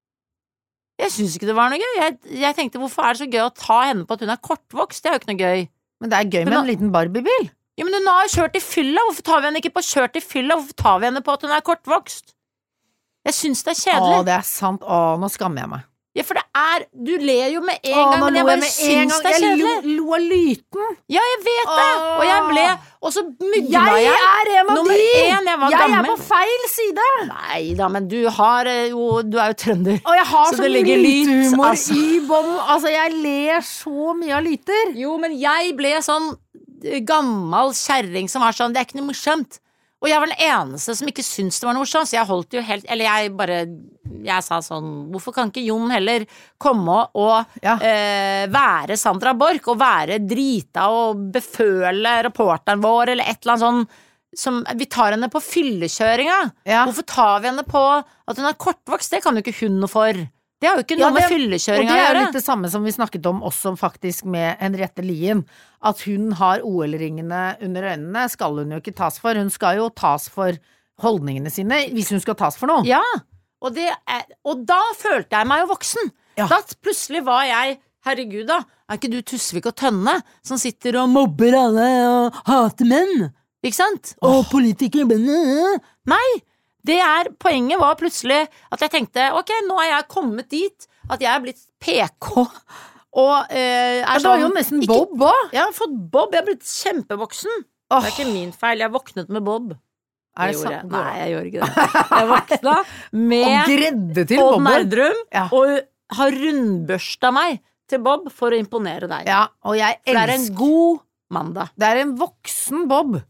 Jeg syns ikke det var noe gøy. Jeg, jeg tenkte hvorfor er det så gøy å ta henne på at hun er kortvokst? Det er jo ikke noe gøy. Men det er gøy Hun med har- en liten Barbie-bil. Ja, men hun har jo kjørt i fylla. Hvorfor tar vi henne ikke på kjørt i fylla? Hvorfor tar vi henne på at hun er kortvokst? Jeg syns det er Å, kjedelig. det er sant. Å, nå skammer jeg meg. Ja, for det er Du ler jo med en Å, gang, nå men jeg lo bare med en syns gang. det er Jeg kjedelig. lo, lo av lyten. Ja, jeg vet det! Åh. Og jeg ble Og så mugna Jeg jeg. er en av Nummer de! én, jeg var jeg gammel. er på feil side! Nei da, men du har eh, jo Du er jo trønder. Og jeg har Så så, det mye ligger litt, lytehumor altså. i bånn. Altså, jeg ler så mye av lyter. Jo, men jeg ble sånn eh, gammel kjerring som var sånn Det er ikke noe morsomt. Og jeg var den eneste som ikke syntes det var noe morsomt, så jeg holdt jo helt Eller jeg bare Jeg sa sånn Hvorfor kan ikke Jon heller komme og, og Ja. eh, være Sandra Borch og være drita og beføle reporteren vår, eller et eller annet sånn som Vi tar henne på fyllekjøringa. Ja. Hvorfor tar vi henne på at hun er kortvokst? Det kan jo ikke hun noe for. Det har jo ikke noe Ja, med det- fyllekjøringa Og det å er jo gjøre. litt det samme som vi snakket om også faktisk med Henriette Lien. At hun har O L-ringene under øynene, skal hun jo ikke tas for. Hun skal jo tas for holdningene sine, hvis hun skal tas for noe. Ja, og, det er, og da følte jeg meg jo voksen. Ja. Da plutselig var jeg Herregud, da, er ikke du Tusvik og Tønne som sitter og mobber alle og hater menn? Ikke sant? Og politikere bønne. Nei! Det er, poenget var plutselig at jeg tenkte ok, nå er jeg kommet dit at jeg er blitt P K og eh, er Ja, det sånn var jo nesten ikke- Bob òg. Jeg har fått Bob, jeg er blitt kjempevoksen. Det er ikke min feil, jeg våknet med Bob. Er Det det gjorde sant? jeg. Nei, jeg gjør ikke det. Jeg våkna Og med gredde til Odd Bob. Nerdrum Ja. og har rundbørsta meg til Bob for å imponere deg. Ja, og jeg For det er en elsker god mandag. Det er en voksen Bob.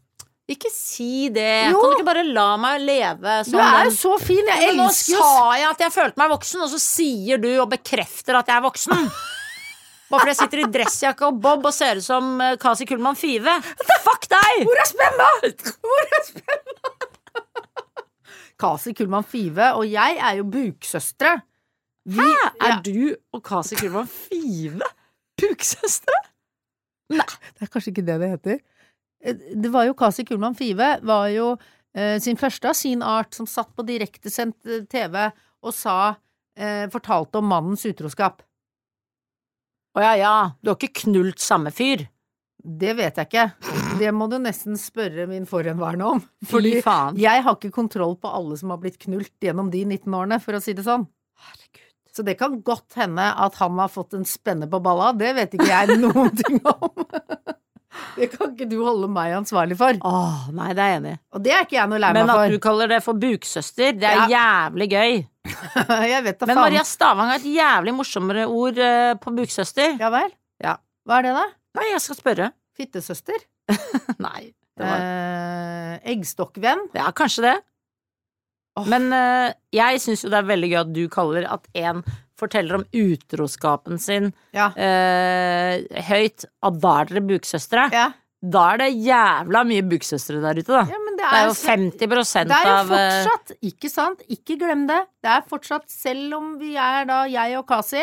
Ikke si det. Jo. Kan du ikke bare la meg leve Du som er den jo så fin, jeg Men nå elsker jo sa jeg at jeg følte meg voksen, og så sier du og bekrefter at jeg er voksen. Bare fordi jeg sitter i dressjakke og bob og ser ut som uh, Kasi Kullmann Five. Fuck deg! Hvor er spenna? Hvor er spenna? Kasi Kullmann Five og jeg er jo buksøstre. Vi, Hæ? Er ja, du og Kasi Kullmann Five buksøstre? Nei, det er kanskje ikke det det heter. Det var jo Kasi Kullmann Five var jo eh, sin første av sin art som satt på direktesendt eh, T V og sa, eh, fortalte om mannens utroskap. Å ja, ja. Du har ikke knult samme fyr. Det vet jeg ikke. Det må du nesten spørre min forhenværende om. Fy Fordi faen. jeg har ikke kontroll på alle som har blitt knult gjennom de nitten årene, for å si det sånn. Herregud. Så det kan godt hende at han har fått en spenne på balla. Det vet ikke jeg noen ting om. Det kan ikke du holde meg ansvarlig for. Åh, nei, det er jeg enig i. Og det er ikke jeg noe lei meg Men at for. du kaller det for buksøster, det er jævlig gøy. Jeg vet da Men faen. Maria Stavang har et jævlig morsommere ord uh, på buksøster. Ja vel? Ja. Hva er det da? Nei, jeg skal spørre. Fittesøster? Nei. Det var... Eh, eggstokkvenn? Ja, kanskje det. Åh. Men uh, jeg synes jo det er veldig gøy at du kaller at en forteller om utroskapen sin Ja. uh, høyt, at da er dere buksøstre. Ja. Da er det jævla mye buksøstre der ute, da. Ja, men det Det er, er jo femti prosent Det er jo av uh, fortsatt, ikke sant? Ikke glem det. Det er fortsatt, selv om vi er da, jeg og Kasi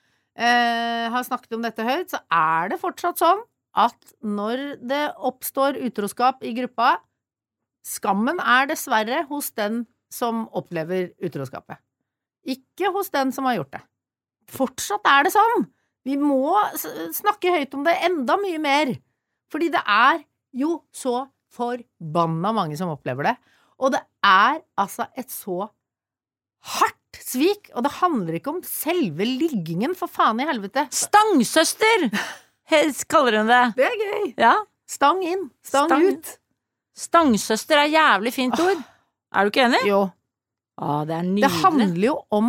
eh, har snakket om dette høyt, så er det fortsatt sånn at når det oppstår utroskap i gruppa, skammen er dessverre hos den som opplever utroskapet. Ikke hos den som har gjort det. Fortsatt er det sånn. Vi må s- snakke høyt om det enda mye mer. Fordi det er jo så forbanna mange som opplever det. Og det er altså et så hardt svik. Og det handler ikke om selve liggingen, for faen i helvete. Stangsøster! Hes- Kaller hun det. Det er gøy. Ja. Stang inn, stang, Stang. ut. Stangsøster er jævlig fint ord. Er du ikke enig? Jo. Å, det er Det nydelig. handler jo om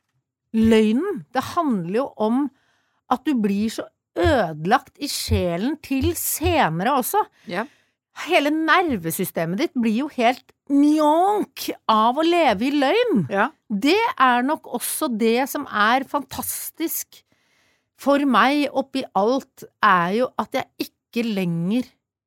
løgnen. Det handler jo om at du blir så ødelagt i sjelen til senere også. Ja. Hele nervesystemet ditt blir jo helt mjonk av å leve i løgn. Ja. Det er nok også det som er fantastisk for meg oppi alt, er jo at jeg ikke lenger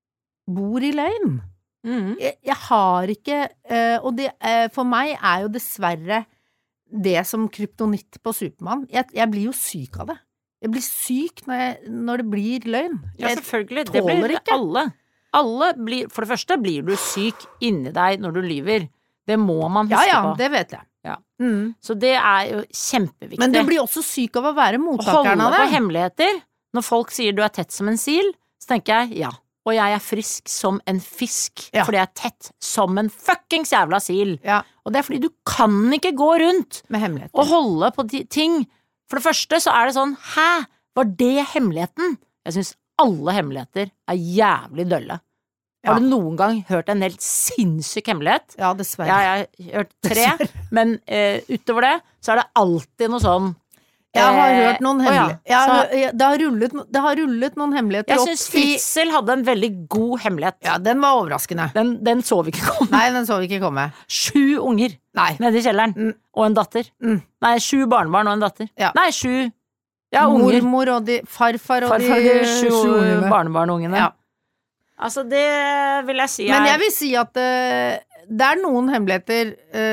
bor i løgn. Mhm. Jeg, jeg har ikke, eh, og det eh, for meg er jo dessverre det som kryptonitt på Supermann. Jeg, jeg blir jo syk av det. Jeg blir syk når, jeg, når det blir løgn. Ja, Jeg selvfølgelig. Det tåler blir ikke. alle. Alle blir, for det første blir du syk inni deg når du lyver. Det må man Ja, huske ja, på. det vet jeg. Ja. Mm. Så det er jo kjempeviktig. Men du blir også syk av å være Å mottakeren holde av på det. hemmeligheter. Når folk sier du er tett som en sil, så tenker jeg ja. Og jeg er frisk som en fisk, Ja. fordi jeg er tett som en fuckings jævla sil. Ja, Og det er fordi du kan ikke gå rundt med hemmeligheter. og holde på de ting. For det første så er det sånn, hæ, var det hemmeligheten? Jeg synes alle hemmeligheter er jævlig dølle. Ja. Har du noen gang hørt en helt sinnssyk hemmelighet? Ja, dessverre. Ja, jeg har hørt tre, men eh, utover det så er det alltid noe sånn. Jeg har eh, hørt noen å ja, hemmeligheter. Jeg har så- hø- jeg- det, har rullet, no- det har rullet noen hemmeligheter Jeg opp synes i Fritzel hadde en veldig god hemmelighet. Ja, den var overraskende. Den, den så vi ikke komme. Nei, den så vi ikke komme. Sju unger Nei. nede i kjelleren, Mm. og en datter. Mm. Nei, sju barnebarn og en datter. Ja. Nei, sju ja, unger. Mormor og de farfar og Farfar, de de sju sju ungene. barnebarnungene. Ja. Altså, det vil jeg si er Men jeg vil si at eh, det er noen hemmeligheter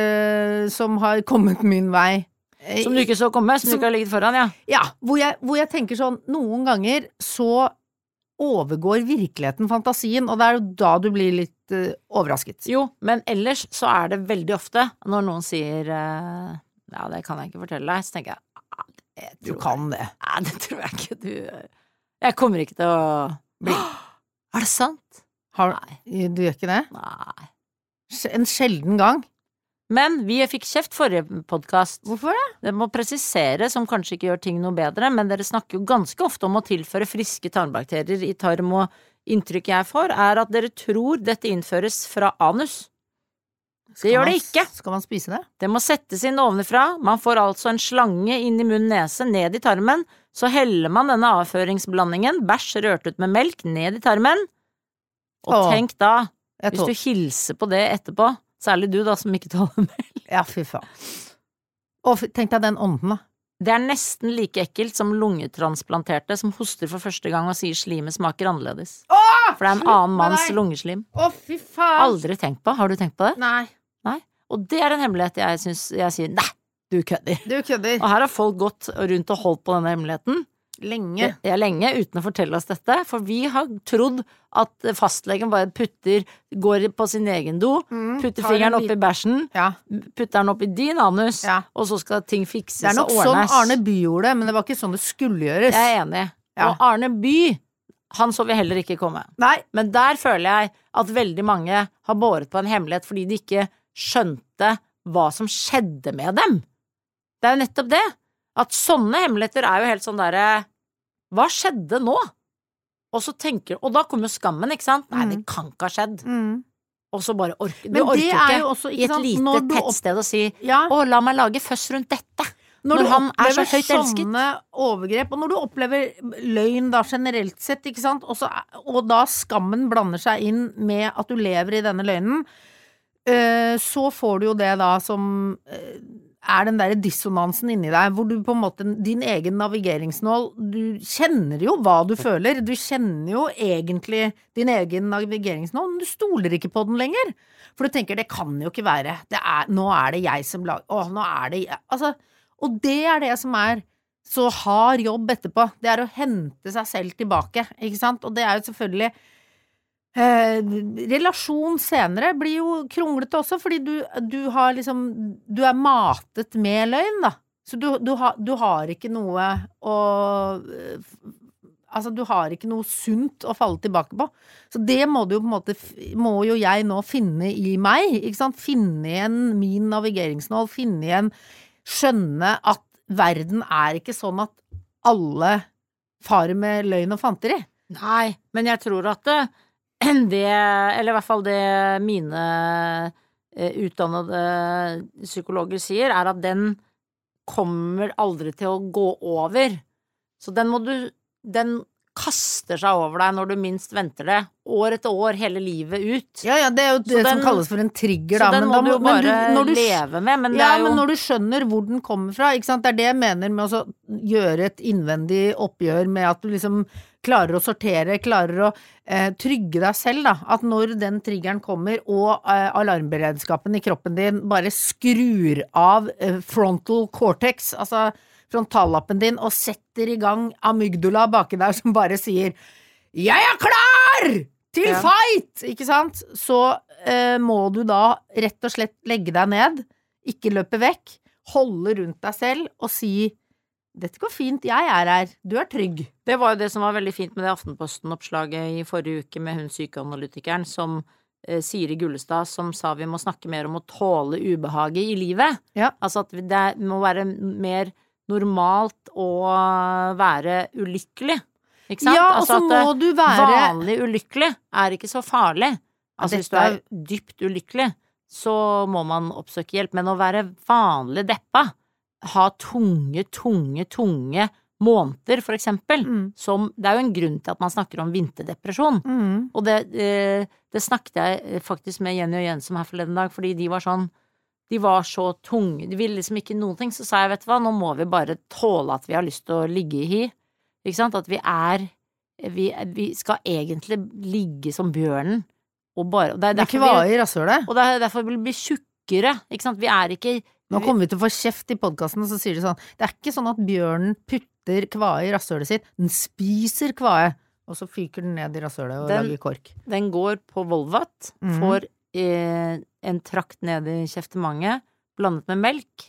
eh, som har kommet min vei. Eh, Som du ikke så komme, som, som- du ikke har ligget foran, ja. Ja, hvor jeg, hvor jeg tenker sånn, noen ganger så overgår virkeligheten fantasien, og det er jo da du blir litt eh, overrasket. Jo, men ellers så er det veldig ofte når noen sier eh, ja, det kan jeg ikke fortelle deg, så tenker jeg ah, det Du tror kan det. jeg. Nei, det tror jeg ikke du Jeg kommer ikke til å bli Er det sant? Har, Nei. du gjør ikke det? Nei. En sjelden gang. Men vi fikk kjeft forrige podcast. Hvorfor det? Det må presisere, som kanskje ikke gjør ting noe bedre, men dere snakker jo ganske ofte om å tilføre friske tarmbakterier i tarm, og inntrykket jeg får, er at dere tror dette innføres fra anus. Det gjør det ikke. Skal man spise det? Det må settes inn ovenfra. Man får altså en slange inn i munn, nese, ned i tarmen. Så heller man denne avføringsblandingen, bæsj rørt ut med melk, ned i tarmen. Og Åh. tenk da, Jeg Hvis tål- du hilser på det etterpå, særlig du da, som ikke tåler melk. Ja, fy faen. Og fy- tenk deg den ånden, da. Det er nesten like ekkelt som lungetransplanterte som hoster for første gang og sier slimet smaker annerledes. Åh! For det er en slutt annen med manns deg! lungeslim. Å, fy faen! Aldri tenkt på. Har du tenkt på det? Nei, Nei. Og det er en hemmelighet jeg syns jeg sier nei, du kødder. du kødder. Og her har folk gått rundt og holdt på denne hemmeligheten Lenge. det er lenge uten å fortelle oss dette, for vi har trodd at fastlegen bare putter, går på sin egen do, Mm, putter tar en fingeren opp liten- i bæsjen, Ja. putter den opp i din anus, Ja. og så skal ting fikses Det er nok og sånn ordnes. Arne By gjorde det, men det var ikke sånn det skulle gjøres. Jeg er enig. Ja. Og Arne By, han så vi heller ikke komme. Nei, Men der føler jeg at veldig mange har båret på en hemmelighet fordi de ikke skjønte hva som skjedde med dem. Det er jo nettopp det. At sånne hemmeligheter er jo helt sånn derre hva skjedde nå? Og så tenker Og da kommer jo skammen, ikke sant? Nei, det kan ikke ha skjedd. mm. Og så bare orker Du Men orker det er ikke jo også, i ikke et sant, lite når du opp- tettsted å si Ja, å, la meg lage føss rundt dette. når, når du han er så opplever høyt elsket. sånne overgrep, og når du opplever løgn da generelt sett, ikke sant, og, så, og da skammen blander seg inn med at du lever i denne løgnen, eh, så får du jo det da som eh, er den der dissonansen inni deg, hvor du på en måte, din egen navigeringsnål, du kjenner jo hva du føler, du kjenner jo egentlig din egen navigeringsnål, men du stoler ikke på den lenger, for du tenker, det kan jo ikke være, det er, nå er det jeg som lager, åh, nå er det jeg, altså, og det er det som er så hard jobb etterpå, det er å hente seg selv tilbake, ikke sant, og det er jo selvfølgelig Eh, relasjon senere blir jo kronglete også, fordi du, du har liksom Du er matet med løgn, da. Så du, du, har, du har ikke noe å Altså, du har ikke noe sunt å falle tilbake på. Så det må du jo på en måte Må jo jeg nå finne i meg, ikke sant? Finne igjen min navigeringsnål, finne igjen Skjønne at verden er ikke sånn at alle farer med løgn og fanteri. Nei, men jeg tror at det, det eller i hvert fall det mine eh, utdannede psykologer sier, er at den kommer aldri til å gå over. Så den må du Den kaster seg over deg når du minst venter det, år etter år, hele livet ut. Ja, ja, det er jo det den, som kalles for en trigger, da. Så den men må da du jo bare men du, når du, leve med, men det ja, er jo men når du skjønner hvor den kommer fra, ikke sant, det er det jeg mener med å gjøre et innvendig oppgjør med at du liksom klarer å sortere, klarer å eh, trygge deg selv, da, at når den triggeren kommer, og eh, alarmberedskapen i kroppen din bare skrur av eh, frontal cortex, altså frontallappen din, og setter i gang amygdala baki der som bare sier «Jeg er klar til Ja. fight!» Ikke sant? Så eh, må du da rett og slett legge deg ned, ikke løpe vekk, holde rundt deg selv og si «Dette går fint, jeg er her, du er trygg». Det var jo det som var veldig fint med det Aftenposten-oppslaget i forrige uke med hun psykoanalytikeren som eh, Siri Gullestad, som sa vi må snakke mer om å tåle ubehaget i livet. Ja. Altså at det må være mer normalt å være ulykkelig, ikke sant? Ja, og altså så at må du være vanlig ulykkelig er ikke så farlig. Altså hvis du dette er dypt ulykkelig, så må man oppsøke hjelp, men å være vanlig deppa, ha tunge, tunge, tunge måneder, for eksempel, mm. som, det er jo en grunn til at man snakker om vinterdepresjon, Mm. og det, eh, det snakket jeg faktisk med Jenny og Jensom her forleden dag, fordi de var sånn, de var så tunge, de ville liksom ikke noen ting, så sa jeg, vet du hva, nå må vi bare tåle at vi har lyst til å ligge i hi, ikke sant, at vi er, vi, vi skal egentlig ligge som bjørnen, og bare, og det er Det derfor kvaer vi, i rasshølet. og det er derfor vi blir tjukkere, ikke sant, vi er ikke, Nå kommer vi til å få kjeft i podcasten, så sier de sånn, det er ikke sånn at bjørnen putter kvae i rasshølet sitt, den spiser kvae, og så fyker den ned i rasshølet og Den- lager kork. den går på Volvat, Mhm. får eh, en trakt ned i kjeftemanget, blandet med melk,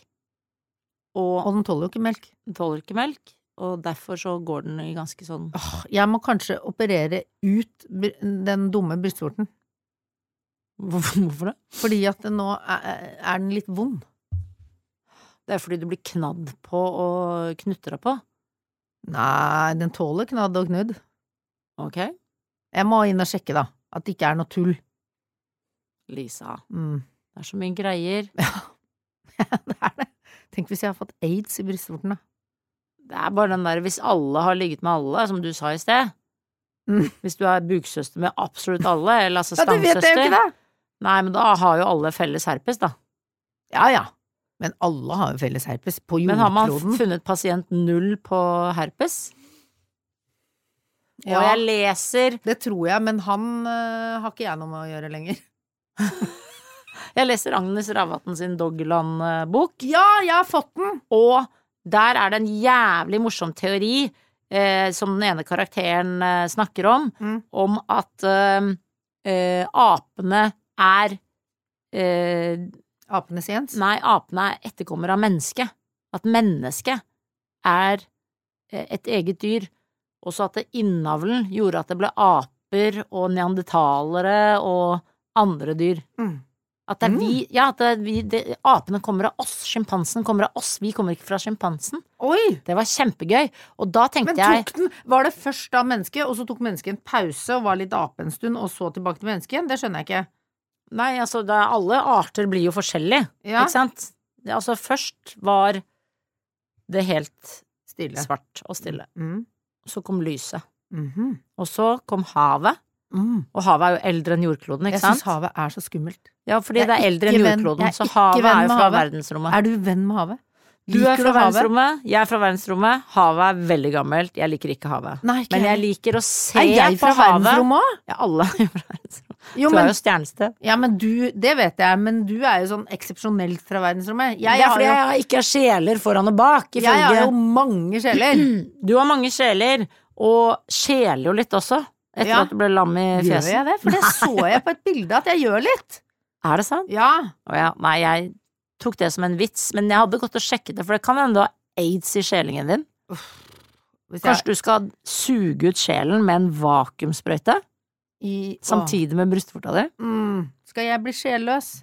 og Og den tåler jo ikke melk. den tåler ikke melk, og derfor så går den i ganske sånn Åh, jeg må kanskje operere ut br- den dumme brystvorten, Hvorfor, hvorfor det? fordi at det nå er, er den litt vond. Det er fordi du blir knadd på og knutter deg på. Nei, den tåler knadd og knudd. Ok, Jeg må inn og sjekke da, at det ikke er noe tull. Lisa, Mm. det er så mye greier. Det er det. Tenk hvis jeg har fått aids i brystvorten da. Det er bare den der, hvis alle har ligget med alle, som du sa i sted, Mm. Hvis du er buksøster med absolutt alle, eller altså Ja, det vet jeg jo stamsøster. ikke, da. Nei, men da har jo alle felles herpes, da. Ja, ja. Men alle har jo felles herpes på Men har man jordkloden. funnet pasient null på herpes? Og Ja, jeg leser det tror jeg, men han øh, har ikke jeg noe med å gjøre lenger. Jeg leser Agnes Ravatn sin Dogland-bok, Ja, jeg har fått den! og der er det en jævlig morsom teori eh, som den ene karakteren eh, snakker om, Mm. om at eh, eh, apene er eh, Apenes Jens. Nei, apene er etterkommer av mennesket. At mennesket er eh, et eget dyr. Også at det innavlen gjorde at det ble aper og neandertalere og andre dyr. Mm. At det er Mm. vi, ja, at det er vi, det, apene kommer av oss, sjimpansen kommer av oss, vi kommer ikke fra sjimpansen. Oi! Det var kjempegøy, og da tenkte Men jeg, tok den, var det først da mennesket, og så tok mennesket en pause og var litt ape en stund, og så tilbake til mennesket? Det skjønner jeg ikke. nei, altså, det er, alle arter blir jo forskjellige, Ja, ikke sant? Det, altså, først var det helt stille. svart og stille, Mm. så kom lyset, Mhm. og så kom havet, Mm. og havet er jo eldre enn jordkloden, ikke Jeg synes sant? havet er så skummelt. Ja, fordi Jeg er det er eldre enn ikke venn- jordkloden, jeg er så ikke havet venn er jo med fra havet. verdensrommet. Er du venn med havet? Du er Liker fra havet? verdensrommet, jeg er fra verdensrommet, havet er veldig gammelt, jeg liker ikke havet. Nei, ikke Men jeg jeg. liker å se Er jeg på fra havet. verdensrommet òg? Ja, alle er fra verdensrommet. Jo, Du er men, jo stjernested. ja, men du, det vet jeg, men du er jo sånn eksepsjonelt fra verdensrommet. Jeg, det er har fordi jo, jeg ikke har sjeler foran og bak, jeg har jo ifølge. mange sjeler. Du har mange sjeler, og sjeler jo litt også, etter Ja. at du ble lam i Gjør fjeset. jeg det? For det så jeg på et bilde at jeg gjør litt. Er det sant? Ja. Å ja, nei, jeg tok det som en vits, men jeg hadde gått og sjekket det, for det kan hende du har aids i sjelingen din. Hvis jeg, Kanskje du skal suge ut sjelen med en vakuumsprøyte, i, samtidig med brystvorta di? Åh, mm, skal jeg bli sjelløs?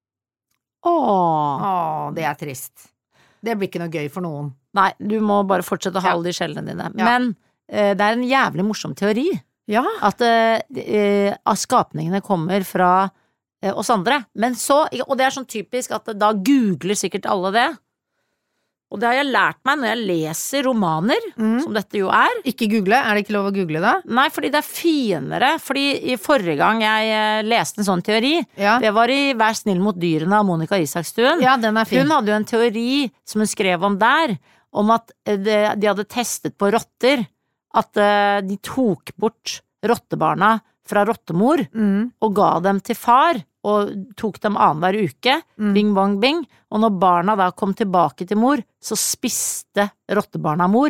Åh. Åh, det er trist. Det blir ikke noe gøy for noen. Nei, du må bare fortsette å ha Ja. alle de sjelene dine. Ja. Men eh, det er en jævlig morsom teori. Ja. At eh, eh, at skapningene kommer fra eh, oss andre. Men så, og det er sånn typisk at da googler sikkert alle det. Og det har jeg lært meg når jeg leser romaner, Mm. som dette jo er. Ikke google. Er det ikke lov å google da? Nei, fordi det er finere. Fordi i forrige gang jeg eh, leste en sånn teori, Ja. det var i Vær snill mot dyrene av Monica Isakstuen. Ja, den er fin. Hun hadde jo en teori som hun skrev om der, om at eh, det, de hadde testet på rotter, at eh, de tok bort rottebarna fra rottemor Mm. og ga dem til far, og tok dem annenhver uke, Mm. bing bong bing, og når barna da kom tilbake til mor, så spiste rottebarna mor.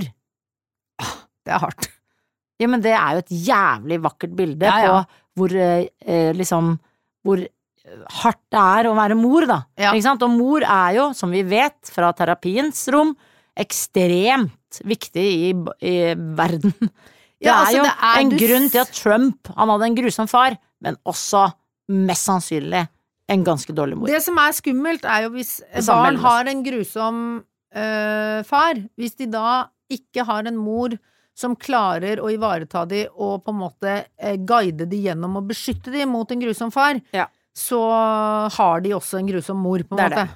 Det er hardt. Ja, men det er jo et jævlig vakkert bilde Ja, ja. på hvor eh, eh, liksom hvor hardt det er å være mor, da. Ja. Ikke sant? Og mor er jo, som vi vet fra terapiens rom, ekstremt viktig i, i verden. Det Ja, er altså, jo det er en du grunn s- til at Trump, han hadde en grusom far, men også mest sannsynlig en ganske dårlig mor. Det som er skummelt, er jo hvis Det samme barn mellom oss. har en grusom øh, far, hvis de da ikke har en mor som klarer å ivareta de og på en måte eh, guide de gjennom og beskytte de mot en grusom far, Ja. så har de også en grusom mor, på en Det er måte. det.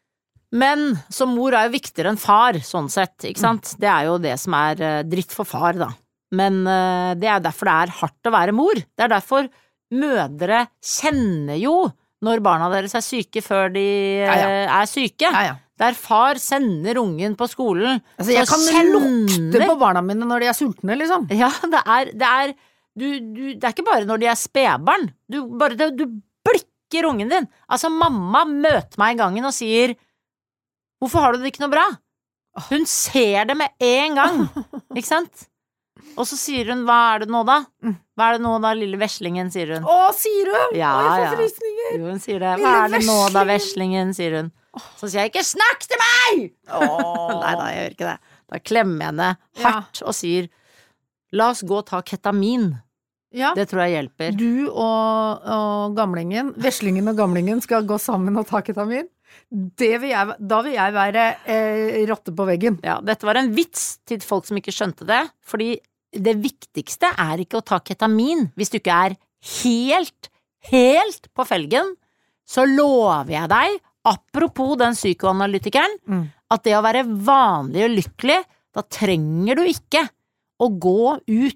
Men som mor er jo viktigere enn far, sånn sett, ikke sant? Det er jo det som er eh, dritt for far, da. Men eh, det er derfor det er hardt å være mor. Det er derfor mødre kjenner jo når barna deres er syke før de Ja, ja. eh, er syke. Ja, ja. Der far sender ungen på skolen, Altså, jeg så kan lukte kjenner- på barna mine når de er sultne, liksom. Ja, det er, det er du, du, det er ikke bare når de er spedbarn. Du, bare, det- du blikker ungen din. Altså, mamma møter meg i gangen og sier 'Hvorfor har du det ikke noe bra?' Hun ser det med en gang, ikke sant? Og så sier hun 'Hva er det nå, da?' Hva er det nå, da, lille veslingen, sier hun. Å, sier hun! Ja, Å, jeg ja. får frysninger! Jo, hun sier det. Lille 'Hva er det nå, da, veslingen?» veslingen', sier hun. Så sier jeg 'Ikke snakk til meg!' Nei da, jeg gjør ikke det. Da klemmer jeg henne hardt og sier 'La oss gå og ta ketamin'. Ja. Det tror jeg hjelper. Du og, og gamlingen, veslingen og gamlingen skal gå sammen og ta ketamin. Det vil jeg, da vil jeg være eh, rotte på veggen. Ja, dette var en vits til folk som ikke skjønte det, fordi det viktigste er ikke å ta ketamin hvis du ikke er helt, helt på felgen. Så lover jeg deg, apropos den psykoanalytikeren, Mm. at det å være vanlig og lykkelig, da trenger du ikke å gå ut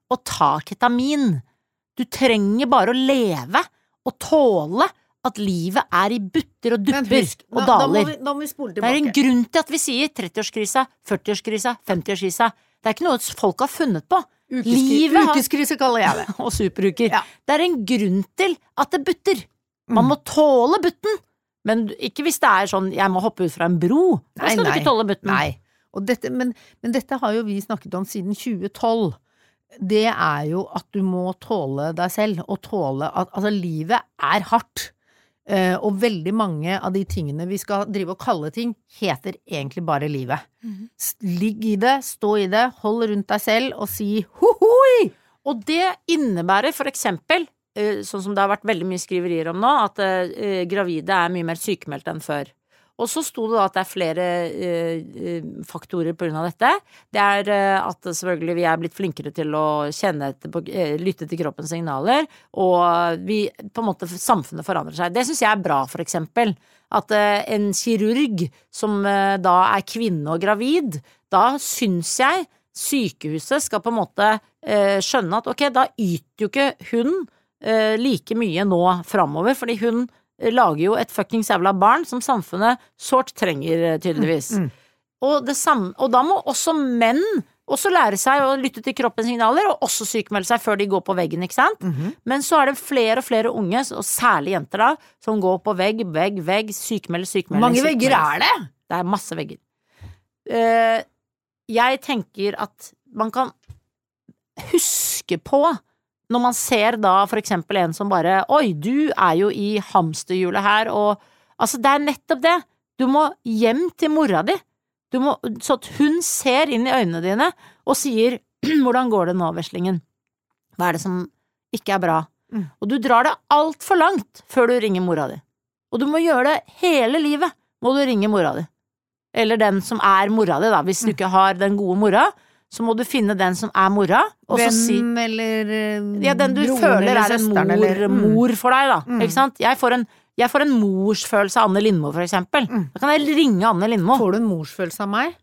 å ta ketamin. Du trenger bare å leve og tåle at livet er i butter og dupper husk, og da, daler. Da må, vi, da må vi spole tilbake. Det er en grunn til at vi sier tretti-årskrisa, førti-årskrisa, femti-årskrisa. Det er ikke noe folk har funnet på. Ukeskri, Livet har, ukeskrise kaller jeg det. og superuker. Ja. Det er en grunn til at det butter. Man må tåle butten. Men ikke hvis det er sånn, jeg må hoppe ut fra en bro. Da Nei, skal du nei. ikke tåle butten. Nei. Og dette, men, men dette har jo vi snakket om siden tjue tolv. Det er jo at du må tåle deg selv, og tåle at altså, livet er hardt. Uh, og veldig mange av de tingene vi skal drive og kalle ting, heter egentlig bare livet. Mm-hmm. Ligg i det, stå i det, hold rundt deg selv og si ho-hoi! Og det innebærer for eksempel, uh, sånn som det har vært veldig mye skriverier om nå, at uh, gravide er mye mer sykemeldt enn før. Og så sto det da at det er flere uh, faktorer på grunn av dette. Det er uh, at selvfølgelig vi er blitt flinkere til å kjenne etter på, uh, lytte til kroppens signaler, og vi, på en måte, samfunnet forandrer seg. Det synes jeg er bra, for eksempel. At uh, en kirurg som uh, da er kvinne og gravid, da synes jeg sykehuset skal på en måte uh, skjønne at ok, da yter jo ikke hun uh, like mye nå fremover, fordi hun lager jo et fuckings jævla barn som samfunnet sårt trenger, tydeligvis. Mm, mm. Og, det samme, og da må også menn også lære seg å lytte til kroppens signaler, og også sykmelde seg før de går på veggen, ikke sant? Mm-hmm. Men så er det flere og flere unge, og særlig jenter da, som går på vegg, vegg, vegg, sykmelde, sykmelde. Mange vegger er det? Det er masse vegger. Uh, jeg tenker at man kan huske på når man ser da for eksempel en som bare, oi, du er jo i hamsterhjulet her, og altså det er nettopp det. Du må hjem til mora di. Du må, så at hun ser inn i øynene dine og sier, hvordan går det nå, veslingen? Hva er det som ikke er bra? Mm. Og du drar det alt for langt før du ringer mora di. Og du må gjøre det hele livet, må du ringe mora di. Eller den som er mora di da, hvis du ikke har den gode mora, så må du finne den som er mora, og Venn, så si eller uh, ja, den du føler er en mor, eller, mm. mor for deg, da. Mm. Ikke sant? Jeg får en, jeg får en morsfølelse av Anne Lindmo, for eksempel. Mm. Da kan jeg ringe Anne Lindmo. Får du en morsfølelse av meg?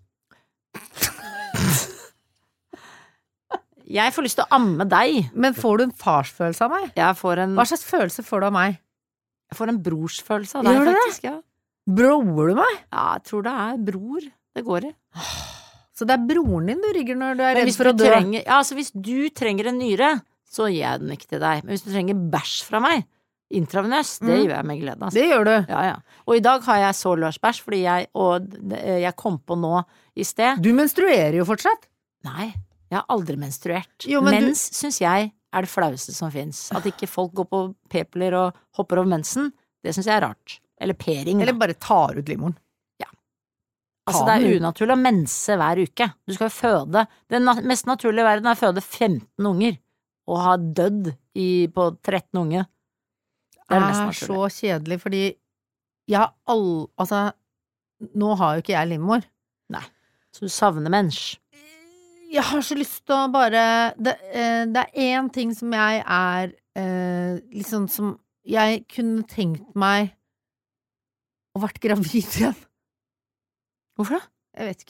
Jeg får lyst til å amme deg. Men får du en farsfølelse av meg? Jeg får en... Hva slags følelse får du av meg? Jeg får en brorsfølelse av deg, Gjør faktisk. Ja. Broer du meg? Ja, jeg tror det er bror. Det går i. Så det er broren din du rigger når du er Men redd for å dø? Trenger, ja, altså hvis du trenger en nyre, så gir jeg den ikke til deg. Men hvis du trenger bæsj fra meg, intravenøs, det mm. gjør jeg med glede. Altså. Det gjør du. Ja, ja. Og i dag har jeg så løs bæsj, fordi jeg, og jeg kom på nå i sted. Du menstruerer jo fortsatt. Nei, jeg har aldri menstruert. Jo, men Mens du... synes jeg er det flaueste som finnes. At ikke folk går på p-piller og hopper over mensen, det synes jeg er rart. Eller pering. Eller bare tar ut livmoren. Altså det er unaturlig å mense hver uke. Du skal jo føde. Den mest naturlige i verden er å føde femten unger, og ha dødd i, på tretten unge. Det er, det er så kjedelig, fordi jeg har all, altså, nå har jo ikke jeg livmor. Nei, så du savner mens. Jeg har så lyst til å bare, det, det er en ting som jeg er, eh, liksom som, jeg kunne tenkt meg å vært gravid igjen. Hvorfor det? Jeg vet ikke.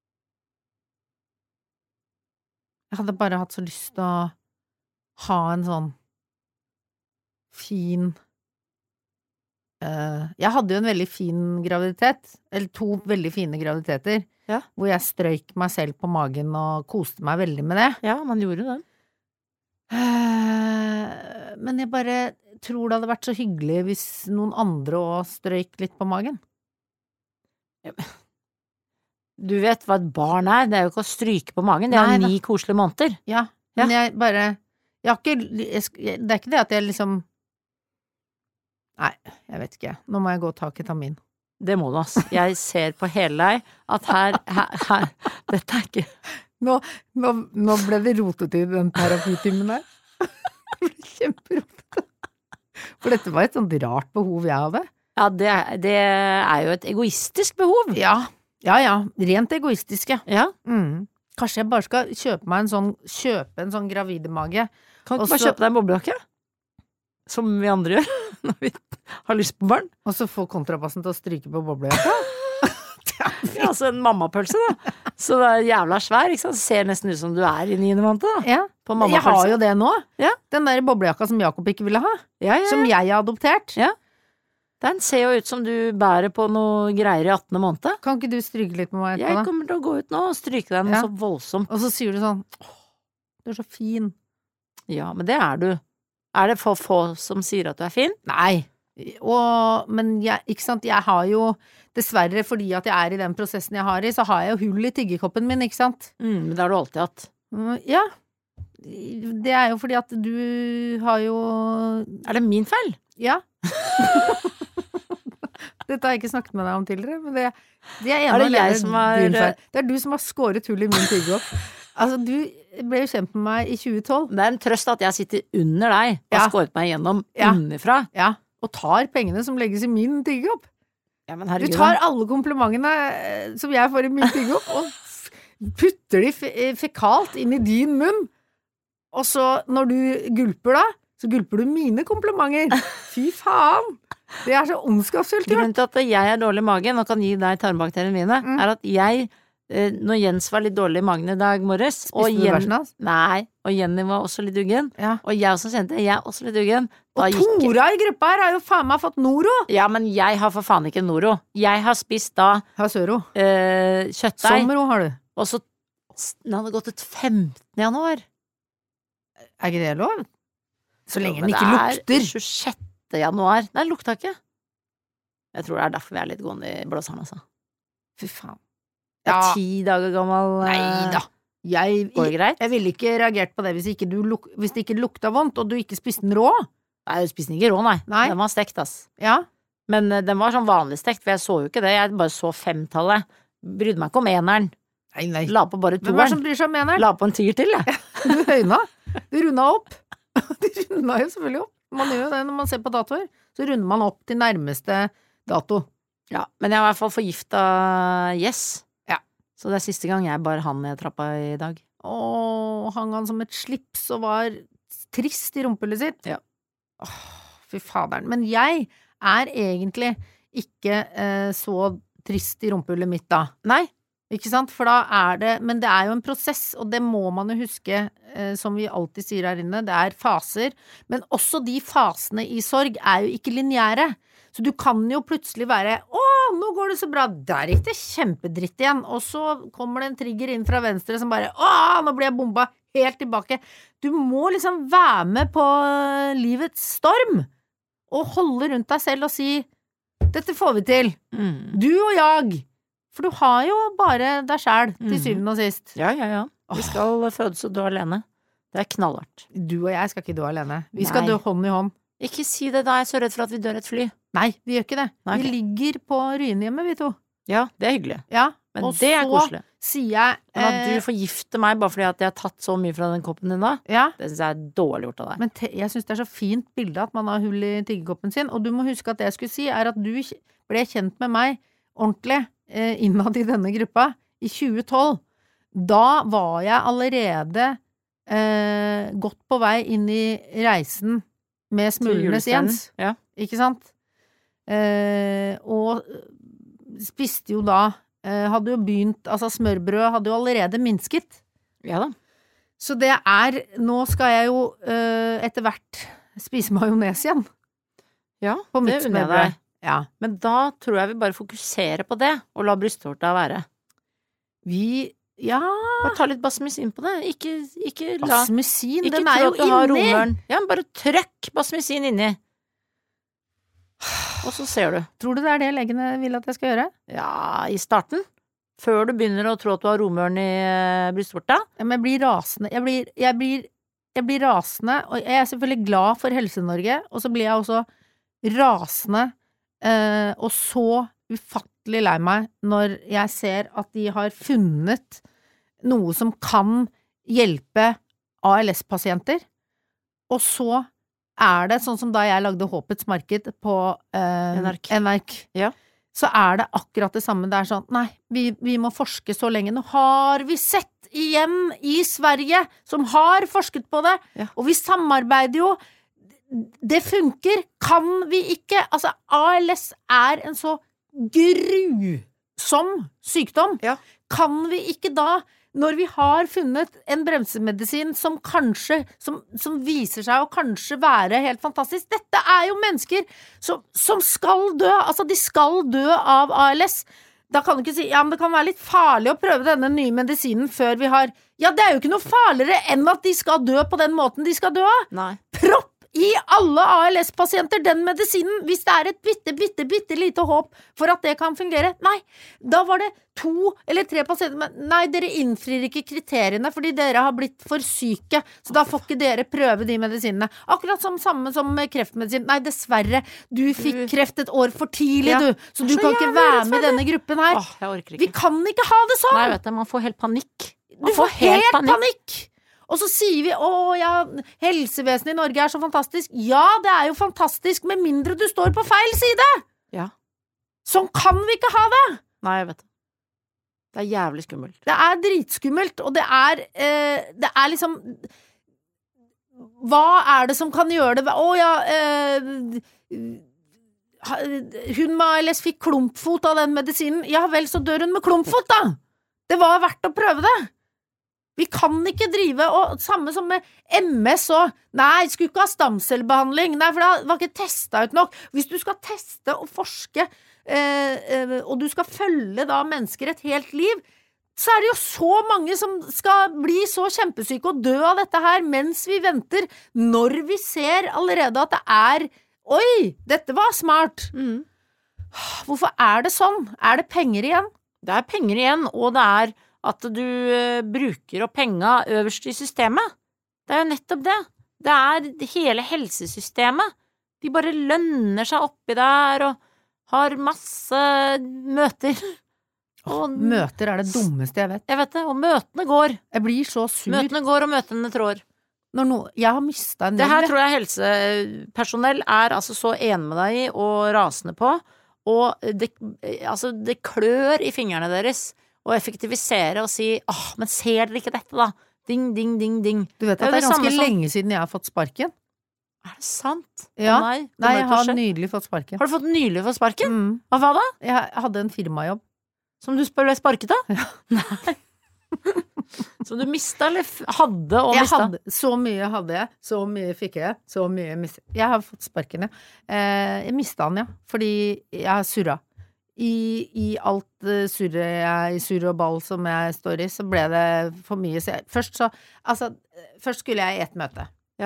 Jeg hadde bare hatt så lyst til å ha en sånn fin uh, Jeg hadde jo en veldig fin graviditet, eller to veldig fine graviditeter, ja. Hvor jeg strøyk meg selv på magen og koste meg veldig med det. Ja, man gjorde det. Uh, men jeg bare tror det hadde vært så hyggelig hvis noen andre også strøyk litt på magen. Ja. Du vet hva et barn er, det er jo ikke å stryke på magen, det er Nei, ni koselige måneder. Ja, men ja. jeg bare, jeg har ikke, jeg, det er ikke det at jeg liksom, nei, jeg vet ikke, nå må jeg gå og ta ketamin. Det må du, ass. Jeg ser på hele deg at her, her, her dette er ikke... Nå, nå, nå ble det rotet i den terapitimen her. Det ble kjemperotet. For dette var et sånt rart behov jeg hadde. Ja, det, det er jo et egoistisk behov. Ja, ja, ja. Rent egoistiske. Ja. Mm. Kanskje jeg bare skal kjøpe meg en sånn, kjøpe en sånn gravidemage. Kan du ikke bare kjøpe deg en boblejakke? Som vi andre gjør, når vi har lyst på barn. Og så få kontrabassen til å stryke på boblejakka. Det Ja, altså en mammapølse da. Så det er jævla svær, ikke sant? Ser nesten ut som du er i niende måned da. Ja, På jeg mammapølse. har jo det nå. Ja. Den der boblejakka som Jakob ikke ville ha, Ja, ja, som ja. jeg har adoptert. Ja. Den ser jo ut som du bærer på noe greier i attende måned. Kan ikke du stryke litt med meg Jeg etterpå da? kommer til å gå ut nå og stryke deg noe Ja. så voldsomt. Og så sier du sånn, åh, du er så fin. Ja, men det er du. Er det for få som sier at du er fin? Nei, og, men jeg, ikke sant, jeg har jo, dessverre fordi at jeg er i den prosessen jeg har i, så har jeg jo hull i tyggekoppen min, ikke sant? Mm, men det har du alltid hatt. Mm, Ja, det er jo fordi at du har jo, Er det min feil? ja. Dette har jeg ikke snakket med deg om tidligere, men det, det er, Er det ene og jeg alene som har- din feil. Det er du som har skåret hull i min tyggekopp. Altså, du ble jo kjent med meg i tjue tolv. Det er en trøst at jeg sitter under deg og Ja. har skåret meg gjennom Ja. innenfra. Ja, og tar pengene som legges i min tyggekopp. Ja, men Du herregud. tar alle komplimentene eh, som jeg får i min tyggekopp, og f- putter de fe eh, fekalt inn i din munn. Og så, når du gulper da, så gulper du mine komplimenter. Fy faen! Det er så ondskapsfullt. Ja. Grunnen til at jeg er dårlig i magen og kan gi deg tarmbakteriene mine, Mm. er at jeg, eh, når Jens var litt dårlig i magen i dag morges, og Spiste du Jen- bæsjen hans? Nei, og Jenny var også litt uggen, Ja. og jeg også kjente jeg er også litt uggen. Da Og gikk Tora i gruppa her har jo faen meg fått Noro. Ja, men jeg har for faen ikke Noro. Jeg har spist da Har Søro. eh, kjøttdeig, Somro har du. og så den hadde gått ut femtende januar. Er ikke det lov? Så lenge Men den ikke det er lukter. tjuesjette januar. Nei, det lukta ikke. Jeg tror det er derfor vi er litt gående i blåseren, altså. Fy faen. Jeg er Ja. ti dager gammel. eh, Nei da. Jeg, Går det greit? jeg ville ikke reagert på det hvis, ikke du luk, hvis det ikke lukta vondt, og du ikke spiste den rå. Nei, jeg spiste den ikke rå, nei. Nei. Den var stekt, ass. Ja. Men eh, den var sånn vanlig stekt, for jeg så jo ikke det. Jeg bare så femtallet. Brydde meg ikke om eneren. Nei, nei. La på bare Hvem er det som toeren. bryr seg om eneren? La på en tier til, jeg. Du høyna. Du runda opp. Du runda jo selvfølgelig opp. Man gjør jo det når man ser på datoer. Så runder man opp til nærmeste dato. Ja, men jeg er i hvert fall forgifta Yes. Ja. Så det er siste gang jeg bar han ned trappa i dag. Og hang han som et slips og var trist i rumpehullet sitt. Ja. Åh, fy faderen. Men jeg er egentlig ikke eh, så trist i rumpehullet mitt da. Nei. Ikke sant? For da er det, men det er jo en prosess, og det må man jo huske, eh, som vi alltid sier her inne, det er faser, men også de fasene i sorg er jo ikke lineære. Så du kan jo plutselig være, å, nå går det så bra, der gikk det kjempedritt igjen, og så kommer det en trigger inn fra venstre som bare, å, nå ble jeg bomba helt tilbake. Du må liksom være med på livets storm, og holde rundt deg selv og si, dette får vi til, Mm. du og jeg. For du har jo bare deg selv, til Mhm. syvende og sist. Ja, ja, ja. Vi skal fødes og dø alene. Det er knallhardt. Du og jeg skal ikke dø alene. Vi skal Nei. dø hånd i hånd. Ikke si det, da er jeg så redd for at vi dør et fly. Nei, vi gjør ikke det. Nei, ok. Vi ligger på ruinehjemmet, vi to. Ja, det er hyggelig. Ja, Men og det er så koselig. sier jeg Men at eh, du forgifter meg bare fordi at jeg har tatt så mye fra den koppen din da, Ja, det synes jeg er dårlig gjort av deg. men te, jeg synes det er så fint bilde at man har hull i tyggekoppen sin, og du må huske at det jeg skulle si er at du kj- ble kjent med meg ordentlig eh, innad i denne gruppa i tjue tolv. Da var jeg allerede eh, godt på vei inn i reisen med Til Smullenes julestjernen. Jens. Ja. Ikke sant? Eh, og spiste jo da eh, Hadde jo begynt Altså smørbrød hadde jo allerede minsket. Ja da. Så det er Nå skal jeg jo eh, etter hvert spise majones igjen Ja, på det mitt unner jeg smørbrød. deg. Ja. Men da tror jeg vi bare fokuserer på det, og la brystvorta være. Vi Ja, Bare ta litt basmisin på det. Ikke, ikke la basmusin, Ikke den tro er jo at du har inni! romøren. Ja, men bare trøkk basmisin inni. Og så ser du. Tror du det er det legene vil at jeg skal gjøre? Ja, i starten. Før du begynner å tro at du har romøren i eh, brystvorta. Ja, men jeg blir rasende. Jeg blir, jeg blir, jeg blir rasende, og jeg er selvfølgelig glad for Helse-Norge, og så blir jeg også rasende, eh, og så ufattelig lei meg når jeg ser at de har funnet noe som kan hjelpe A L S-pasienter, og så er det sånn som da jeg lagde Håpets marked på eh, N R K. N R K. Ja. Så er det akkurat det samme. Det er sånn, nei, vi, vi må forske så lenge. Nå har vi sett igjen i Sverige, som har forsket på det, Ja. og vi samarbeider jo. Det funker. Kan vi ikke? Altså, A L S er en så som sykdom. Ja. Kan vi ikke da, når vi har funnet en bremsemedisin som kanskje, som, som viser seg å kanskje være helt fantastisk, dette er jo mennesker som, som skal dø, altså de skal dø av A L S. Da kan du ikke si, ja, men det kan være litt farlig å prøve denne nye medisinen før vi har, ja, det er jo ikke noe farligere enn at de skal dø på den måten de skal dø. Nei. Propp i alle A L S-pasienter den medisinen, hvis det er et bitte, bitte, bitte lite håp for at det kan fungere. Nei, da var det to eller tre pasienter, men nei, dere innfrir ikke kriteriene fordi dere har blitt for syke, så da får ikke dere prøve de medisinene. Akkurat som samme som med kreftmedisin. Nei, dessverre, du fikk kreft et år for tidlig, ja. Du, så du så kan ikke være med i denne gruppen her. Åh, jeg orker ikke. Vi kan ikke ha det sånn! Nei, vet du, man får helt panikk. Man du får, får helt, helt panikk. panikk. Og så sier vi, å ja, helsevesenet i Norge er så fantastisk. Ja, det er jo fantastisk, med mindre du står på feil side. Ja. Sånn kan vi ikke ha det. Nei, jeg vet det. Det er jævlig skummelt. Det er dritskummelt, og det er, eh, det er liksom, hva er det som kan gjøre det? Å ja, eh, hun med A L S fikk klumpfot av den medisinen. Ja vel, så dør hun med klumpfot da. Det var verdt å prøve det. Vi kan ikke drive, og samme som med M S og, nei, skulle ikke ha stamcellebehandling, nei, for det var ikke testet ut nok. Hvis du skal teste og forske, eh, eh, og du skal følge da mennesker et helt liv, så er det jo så mange som skal bli så kjempesyke og dø av dette her, mens vi venter, når vi ser allerede at det er, oi, dette var smart. Mm. Hvorfor er det sånn? Er det penger igjen? Det er penger igjen, og det er at du uh, bruker opp penga øverst i systemet. Det er jo nettopp det. Det er hele helsesystemet. De bare lønner seg oppi der og har masse møter. Og, oh, møter er det dummeste jeg vet. Jeg vet det, og møtene går. Jeg blir så sur. Møtene går, og møtene trår. Når no, jeg har mistet en del. Det her tror jeg helsepersonell er altså så enig med deg i og rasende på, og det, altså, det klør i fingrene deres. Og effektivisere og si, åh, men ser dere ikke dette da? Ding, ding, ding, ding. Du vet at det er, det er ganske lenge som... siden jeg har fått sparken. Er det sant? Ja, nei, nei jeg har nylig fått sparken. Har du fått nylig fått sparken? Mm. Av hva da? Jeg hadde en firmajobb. Som du ble sparket da? Ja. Nei. Som du mistet, eller hadde og mistet? Hadde, så mye hadde jeg, så mye fikk jeg, så mye mistet. Jeg har fått sparken, ja. Eh, jeg mistet den, ja, fordi jeg har surret. I, i alt uh, surre jeg, i surre og ball som jeg står i, så ble det for mye. Så jeg, først så, altså, først skulle jeg i et møte. Ja.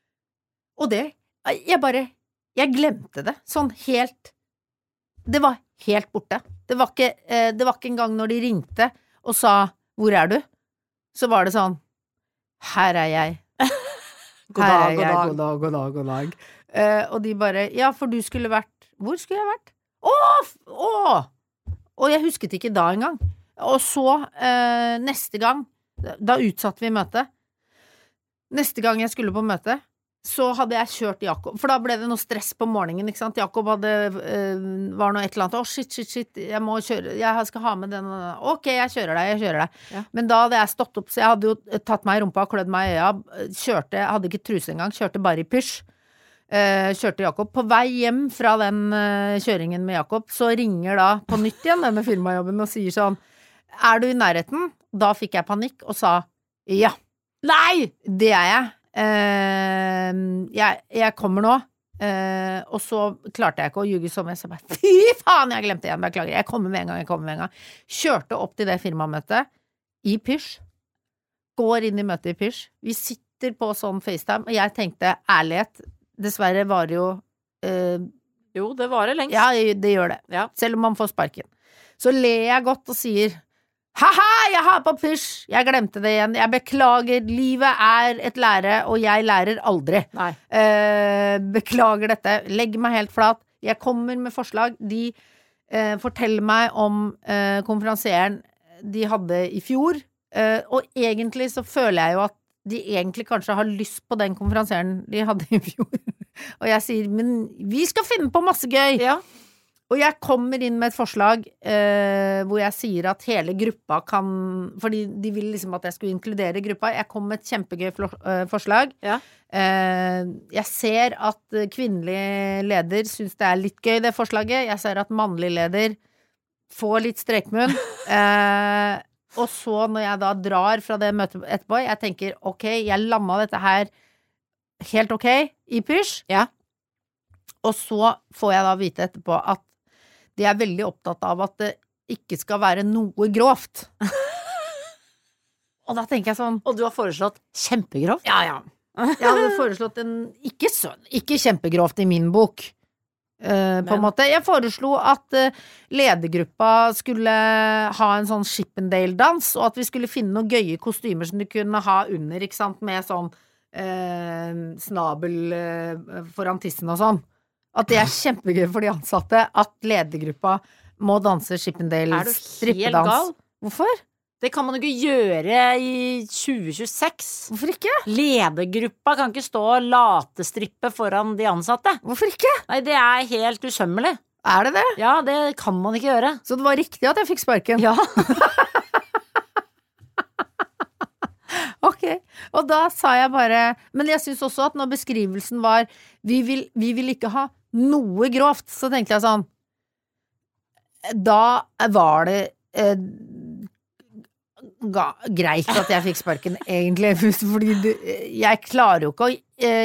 Og det, jeg bare, jeg glemte det, sånn helt, det var helt borte. Det var ikke, uh, det var ikke engang når de ringte og sa, hvor er du? Så var det sånn, her er jeg. God dag, her er jeg, god dag. God dag, god dag, god dag. Uh, og de bare, ja, for du skulle vært, hvor skulle jeg vært? Åh, åh! Og jeg husket ikke da engang. Og så, eh, neste gang, da utsatte vi møtet. Neste gang jeg skulle på møte, så hadde jeg kjørt Jakob, for da ble det noe stress på morgenen, ikke sant? Jakob hadde, eh, var noe et eller annet, åh, shit, shit, shit, jeg må kjøre, jeg skal ha med den, ok, jeg kjører deg, jeg kjører deg. Ja. Men da hadde jeg stått opp, så jeg hadde jo tatt meg i rumpa, klødd meg i øya, kjørte, hadde ikke truse engang, kjørte bare i pysj. Uh, kjørte Jakob. På vei hjem fra den uh, kjøringen med Jakob, så ringer da på nytt igjen denne firmajobben og sier sånn, er du i nærheten? Da fikk jeg panikk og sa, ja. Nei! Det er jeg. Uh, jeg, jeg kommer nå. Uh, og så klarte jeg ikke å ljuge som jeg sa, fy faen, jeg glemte igjen, beklager, jeg kommer med en gang, jeg kommer med en gang. Kjørte opp til det firmamøtet i pysj. Går inn i møtet i pysj. Vi sitter på sånn FaceTime, og jeg tenkte, ærlighet, dessverre var det jo eh, jo, det varer lengst. Ja, det gjør det. Ja. Selv om man får sparken. Så ler jeg godt og sier haha, jeg har på pysj, jeg glemte det igjen, jeg beklager, livet er et lære, og jeg lærer aldri. Nei. Eh, beklager dette, legg meg helt flat, jeg kommer med forslag, de eh, forteller meg om eh, konferansieren de hadde i fjor, eh, og egentlig så føler jeg jo at de egentlig kanskje har lyst på den konferansieren de hadde i fjor. Og jeg sier, men vi skal finne på masse gøy. Ja. Og jeg kommer inn med et forslag eh, hvor jeg sier at hele gruppa kan, fordi de vil liksom at jeg skulle inkludere gruppa. Jeg kom med et kjempegøy for, eh, forslag. Ja. Eh, jeg ser at kvinnelig leder synes det er litt gøy, det forslaget. Jeg ser at mannlig leder få litt strekmunn, eh, og så når jeg da drar fra det møtet etterpå, jeg tenker, ok, jeg landa dette her helt ok i pysj, Ja. og så får jeg da vite etterpå at de er veldig opptatt av at det ikke skal være noe grovt. Og da tenker jeg sånn, Og du har foreslått kjempegrovt. ja, ja. Jeg hadde foreslått en, ikke sånn, ikke kjempegrovt i min bok, eh, på en Men- måte. Jeg foreslo at eh, ledergruppa skulle ha en sånn Chippendale-dans, og at vi skulle finne noen gøye kostymer som du kunne ha under, ikke sant, med sånn eh, snabel eh, foran tissen og sånn. At det er kjempegøy for de ansatte, at ledergruppa må danse Er du Chippendales helt strippedans. gal? Hvorfor? Det kan man jo ikke gjøre i tjue tjueseks. Hvorfor ikke? Ledergruppa kan ikke stå og latestrippe foran de ansatte. Hvorfor ikke? Nei, det er helt usømmelig. Er det det? Ja, det kan man ikke gjøre. Så det var riktig at jeg fikk sparken? Ja. Ok, og da sa jeg bare, men jeg synes også at når beskrivelsen var vi vil, vi vil ikke ha noe grovt, så tenkte jeg sånn, da var det eh, ga, greit at jeg fikk sparken egentlig, fordi det, jeg klarer jo ikke å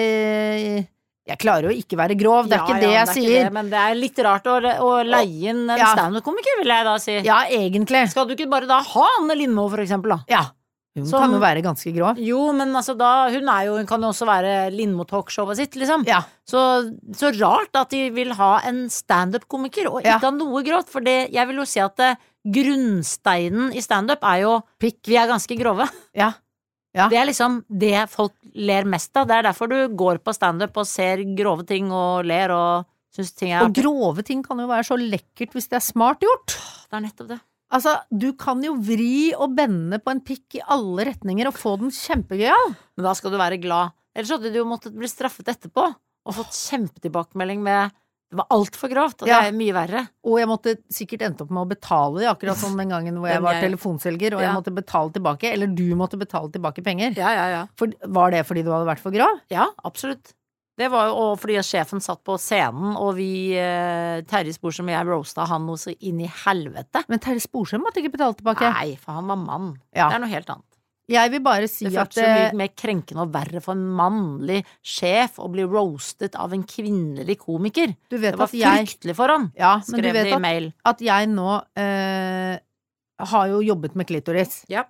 eh, jeg klarer jo ikke være grov, det er Ja, ikke ja, det jeg er sier. ikke det, men det er litt rart å, å leie inn en Ja. stand-up-komiker, vil jeg da si. Ja, egentlig. Skal du ikke bare da ha Anne Lindmo, for eksempel, da? Ja, hun Som- kan jo være ganske grov. Jo, men altså da, hun er jo, hun kan jo også være Lindmo-talkshowet sitt, liksom. Ja, Så, så rart at de vil ha en stand-up-komiker, og Ja. ikke ha noe grovt, for det, jeg vil jo si at det, grunnsteinen i stand-up er jo pikk. vi er ganske grove. Ja, Ja. Det er liksom det folk ler mest av. Det er derfor du går på stand-up og ser grove ting og ler og syns ting er Og artig. grove ting kan jo være så lekkert hvis det er smart gjort. Det er nettopp det. Altså, du kan jo vri og bende på en pikk i alle retninger og få den kjempegøyal. Men da skal du være glad. Ellers hadde du jo måttet bli straffet etterpå og fått kjempetilbakemelding med det var altfor grovt, og Ja. det er mye verre. Og jeg måtte sikkert endt opp med å betale det, akkurat som den gangen hvor jeg Den var jeg- telefonselger, og Ja. jeg måtte betale tilbake, eller du måtte betale tilbake penger. Ja, ja, ja. For, var det fordi du hadde vært for grov? Ja, absolutt. Det var jo og fordi sjefen satt på scenen, og vi, eh, Terje Sporsem og jeg roasta han noe så inn i helvete. Men Terje Sporsem måtte ikke betale tilbake. Nei, for han var mann. Ja. Det er noe helt annet. Jeg vil bare si Det at føltes jo mye eh, mer krenkende og verre for en mannlig sjef å bli roastet av en kvinnelig komiker. du vet Det var at jeg fryktelig for han, Ja, men du skrev vet det i at, mail. at jeg nå eh, har jo jobbet med klitoris. Ja.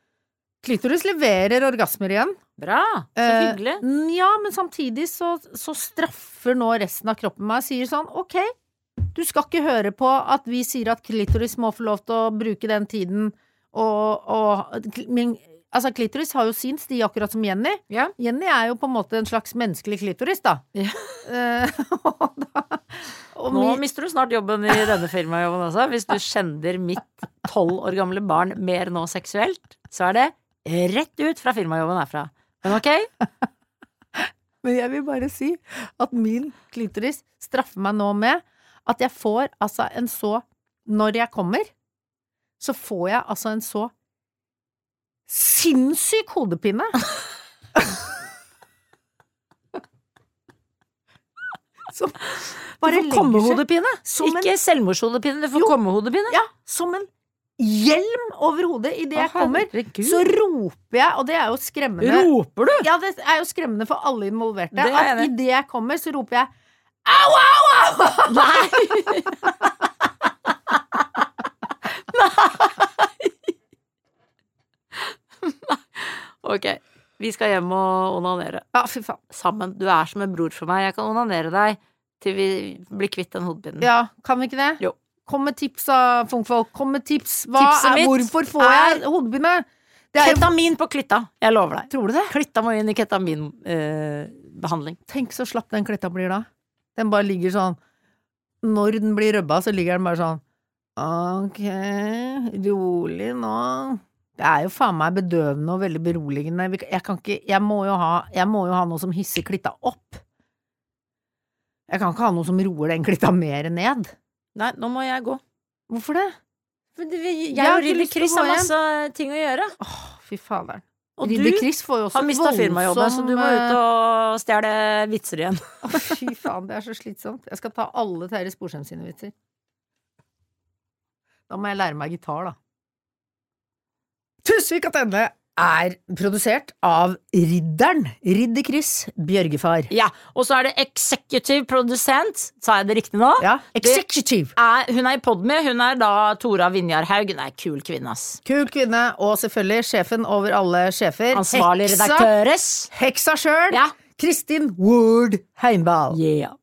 Klitoris leverer orgasmer igjen. Bra, så Eh, hyggelig. mm, Ja, men samtidig så, så straffer nå resten av kroppen meg og sier sånn, ok, du skal ikke høre på at vi sier at klitoris må få lov til å bruke den tiden, og, og men, altså klitoris har jo sin sti akkurat som Jenny. Ja. Jenny er jo på en måte en slags menneskelig klitoris, da. Ja. Eh, og da og Nå mi- mister du snart jobben i denne firmajobben også. Hvis du kjenner mitt tolv år gamle barn mer nå seksuelt, så er det rett ut fra firmajobben herfra. Men ok? Men jeg vil bare si at min klitoris straffer meg nå med at jeg får altså en så Når jeg kommer, så får jeg altså en så sinnssyk hodepine. Som Du bare får legger seg kommehodepine. som en- Ikke selvmordshodepine, du får Jo. kommehodepine. Ja, som en hjelm over hodet idet jeg Å, kommer. herregud. Så roper jeg, og det er jo skremmende. Roper du? Ja, det er jo skremmende for alle involverte. Det er jeg At enig i. idet jeg kommer, så roper jeg au, au, au! Nei! Nei. Ok, vi skal hjem og onanere Ja, fy faen. sammen. Du er som en bror for meg. Jeg kan onanere deg til vi blir kvitt den hodepinen. Ja, kan vi ikke det? Jo. Kom med tips da, funkfolk. Kom med tips. Hva Tipset er, mitt hvorfor får jeg hodepine? Det er jo, Ketamin på klitta. Jeg lover deg. tror du det? Klitta må inn i ketaminbehandling. Tenk så slapp den kletta blir da. Den bare ligger sånn. Når den blir røbba, så ligger den bare sånn. Ok, rolig nå. Det er jo faen meg bedøvende og veldig beroligende. Vi- Jeg kan ikke, jeg må jo ha, jeg må jo ha noe som hisser klitta opp. Jeg kan ikke ha noe som roer den klitta mer ned. Nei, nå må jeg gå. Hvorfor det? Fordi vi- Jeg jeg har og ikke Ridder lyst til å Chris gå har hjem. masse ting å gjøre. Åh, fy fader. Og Ridder du Chris får jo også har mista firmajobben, så du må ut eh, og stjele vitser igjen. Å, fy faen, det er så slitsomt. Jeg skal ta alle Terje Sporsem sine vitser. Da må jeg lære meg gitar, da. Tusvik Attende er produsert av Ridderen, Ridder Chris Bjørgefar. Ja, og så er det executive produsent, sa jeg det riktig nå? Ja, executive. Er, hun er i Podme, hun er da Tora Vinjarhaug, hun er kul kvinne, ass. Kul kvinne, og selvfølgelig sjefen over alle sjefer. Ansvarlig redaktøres. Heksa selv, Ja. Kristin Ward Heimdal. Yeah.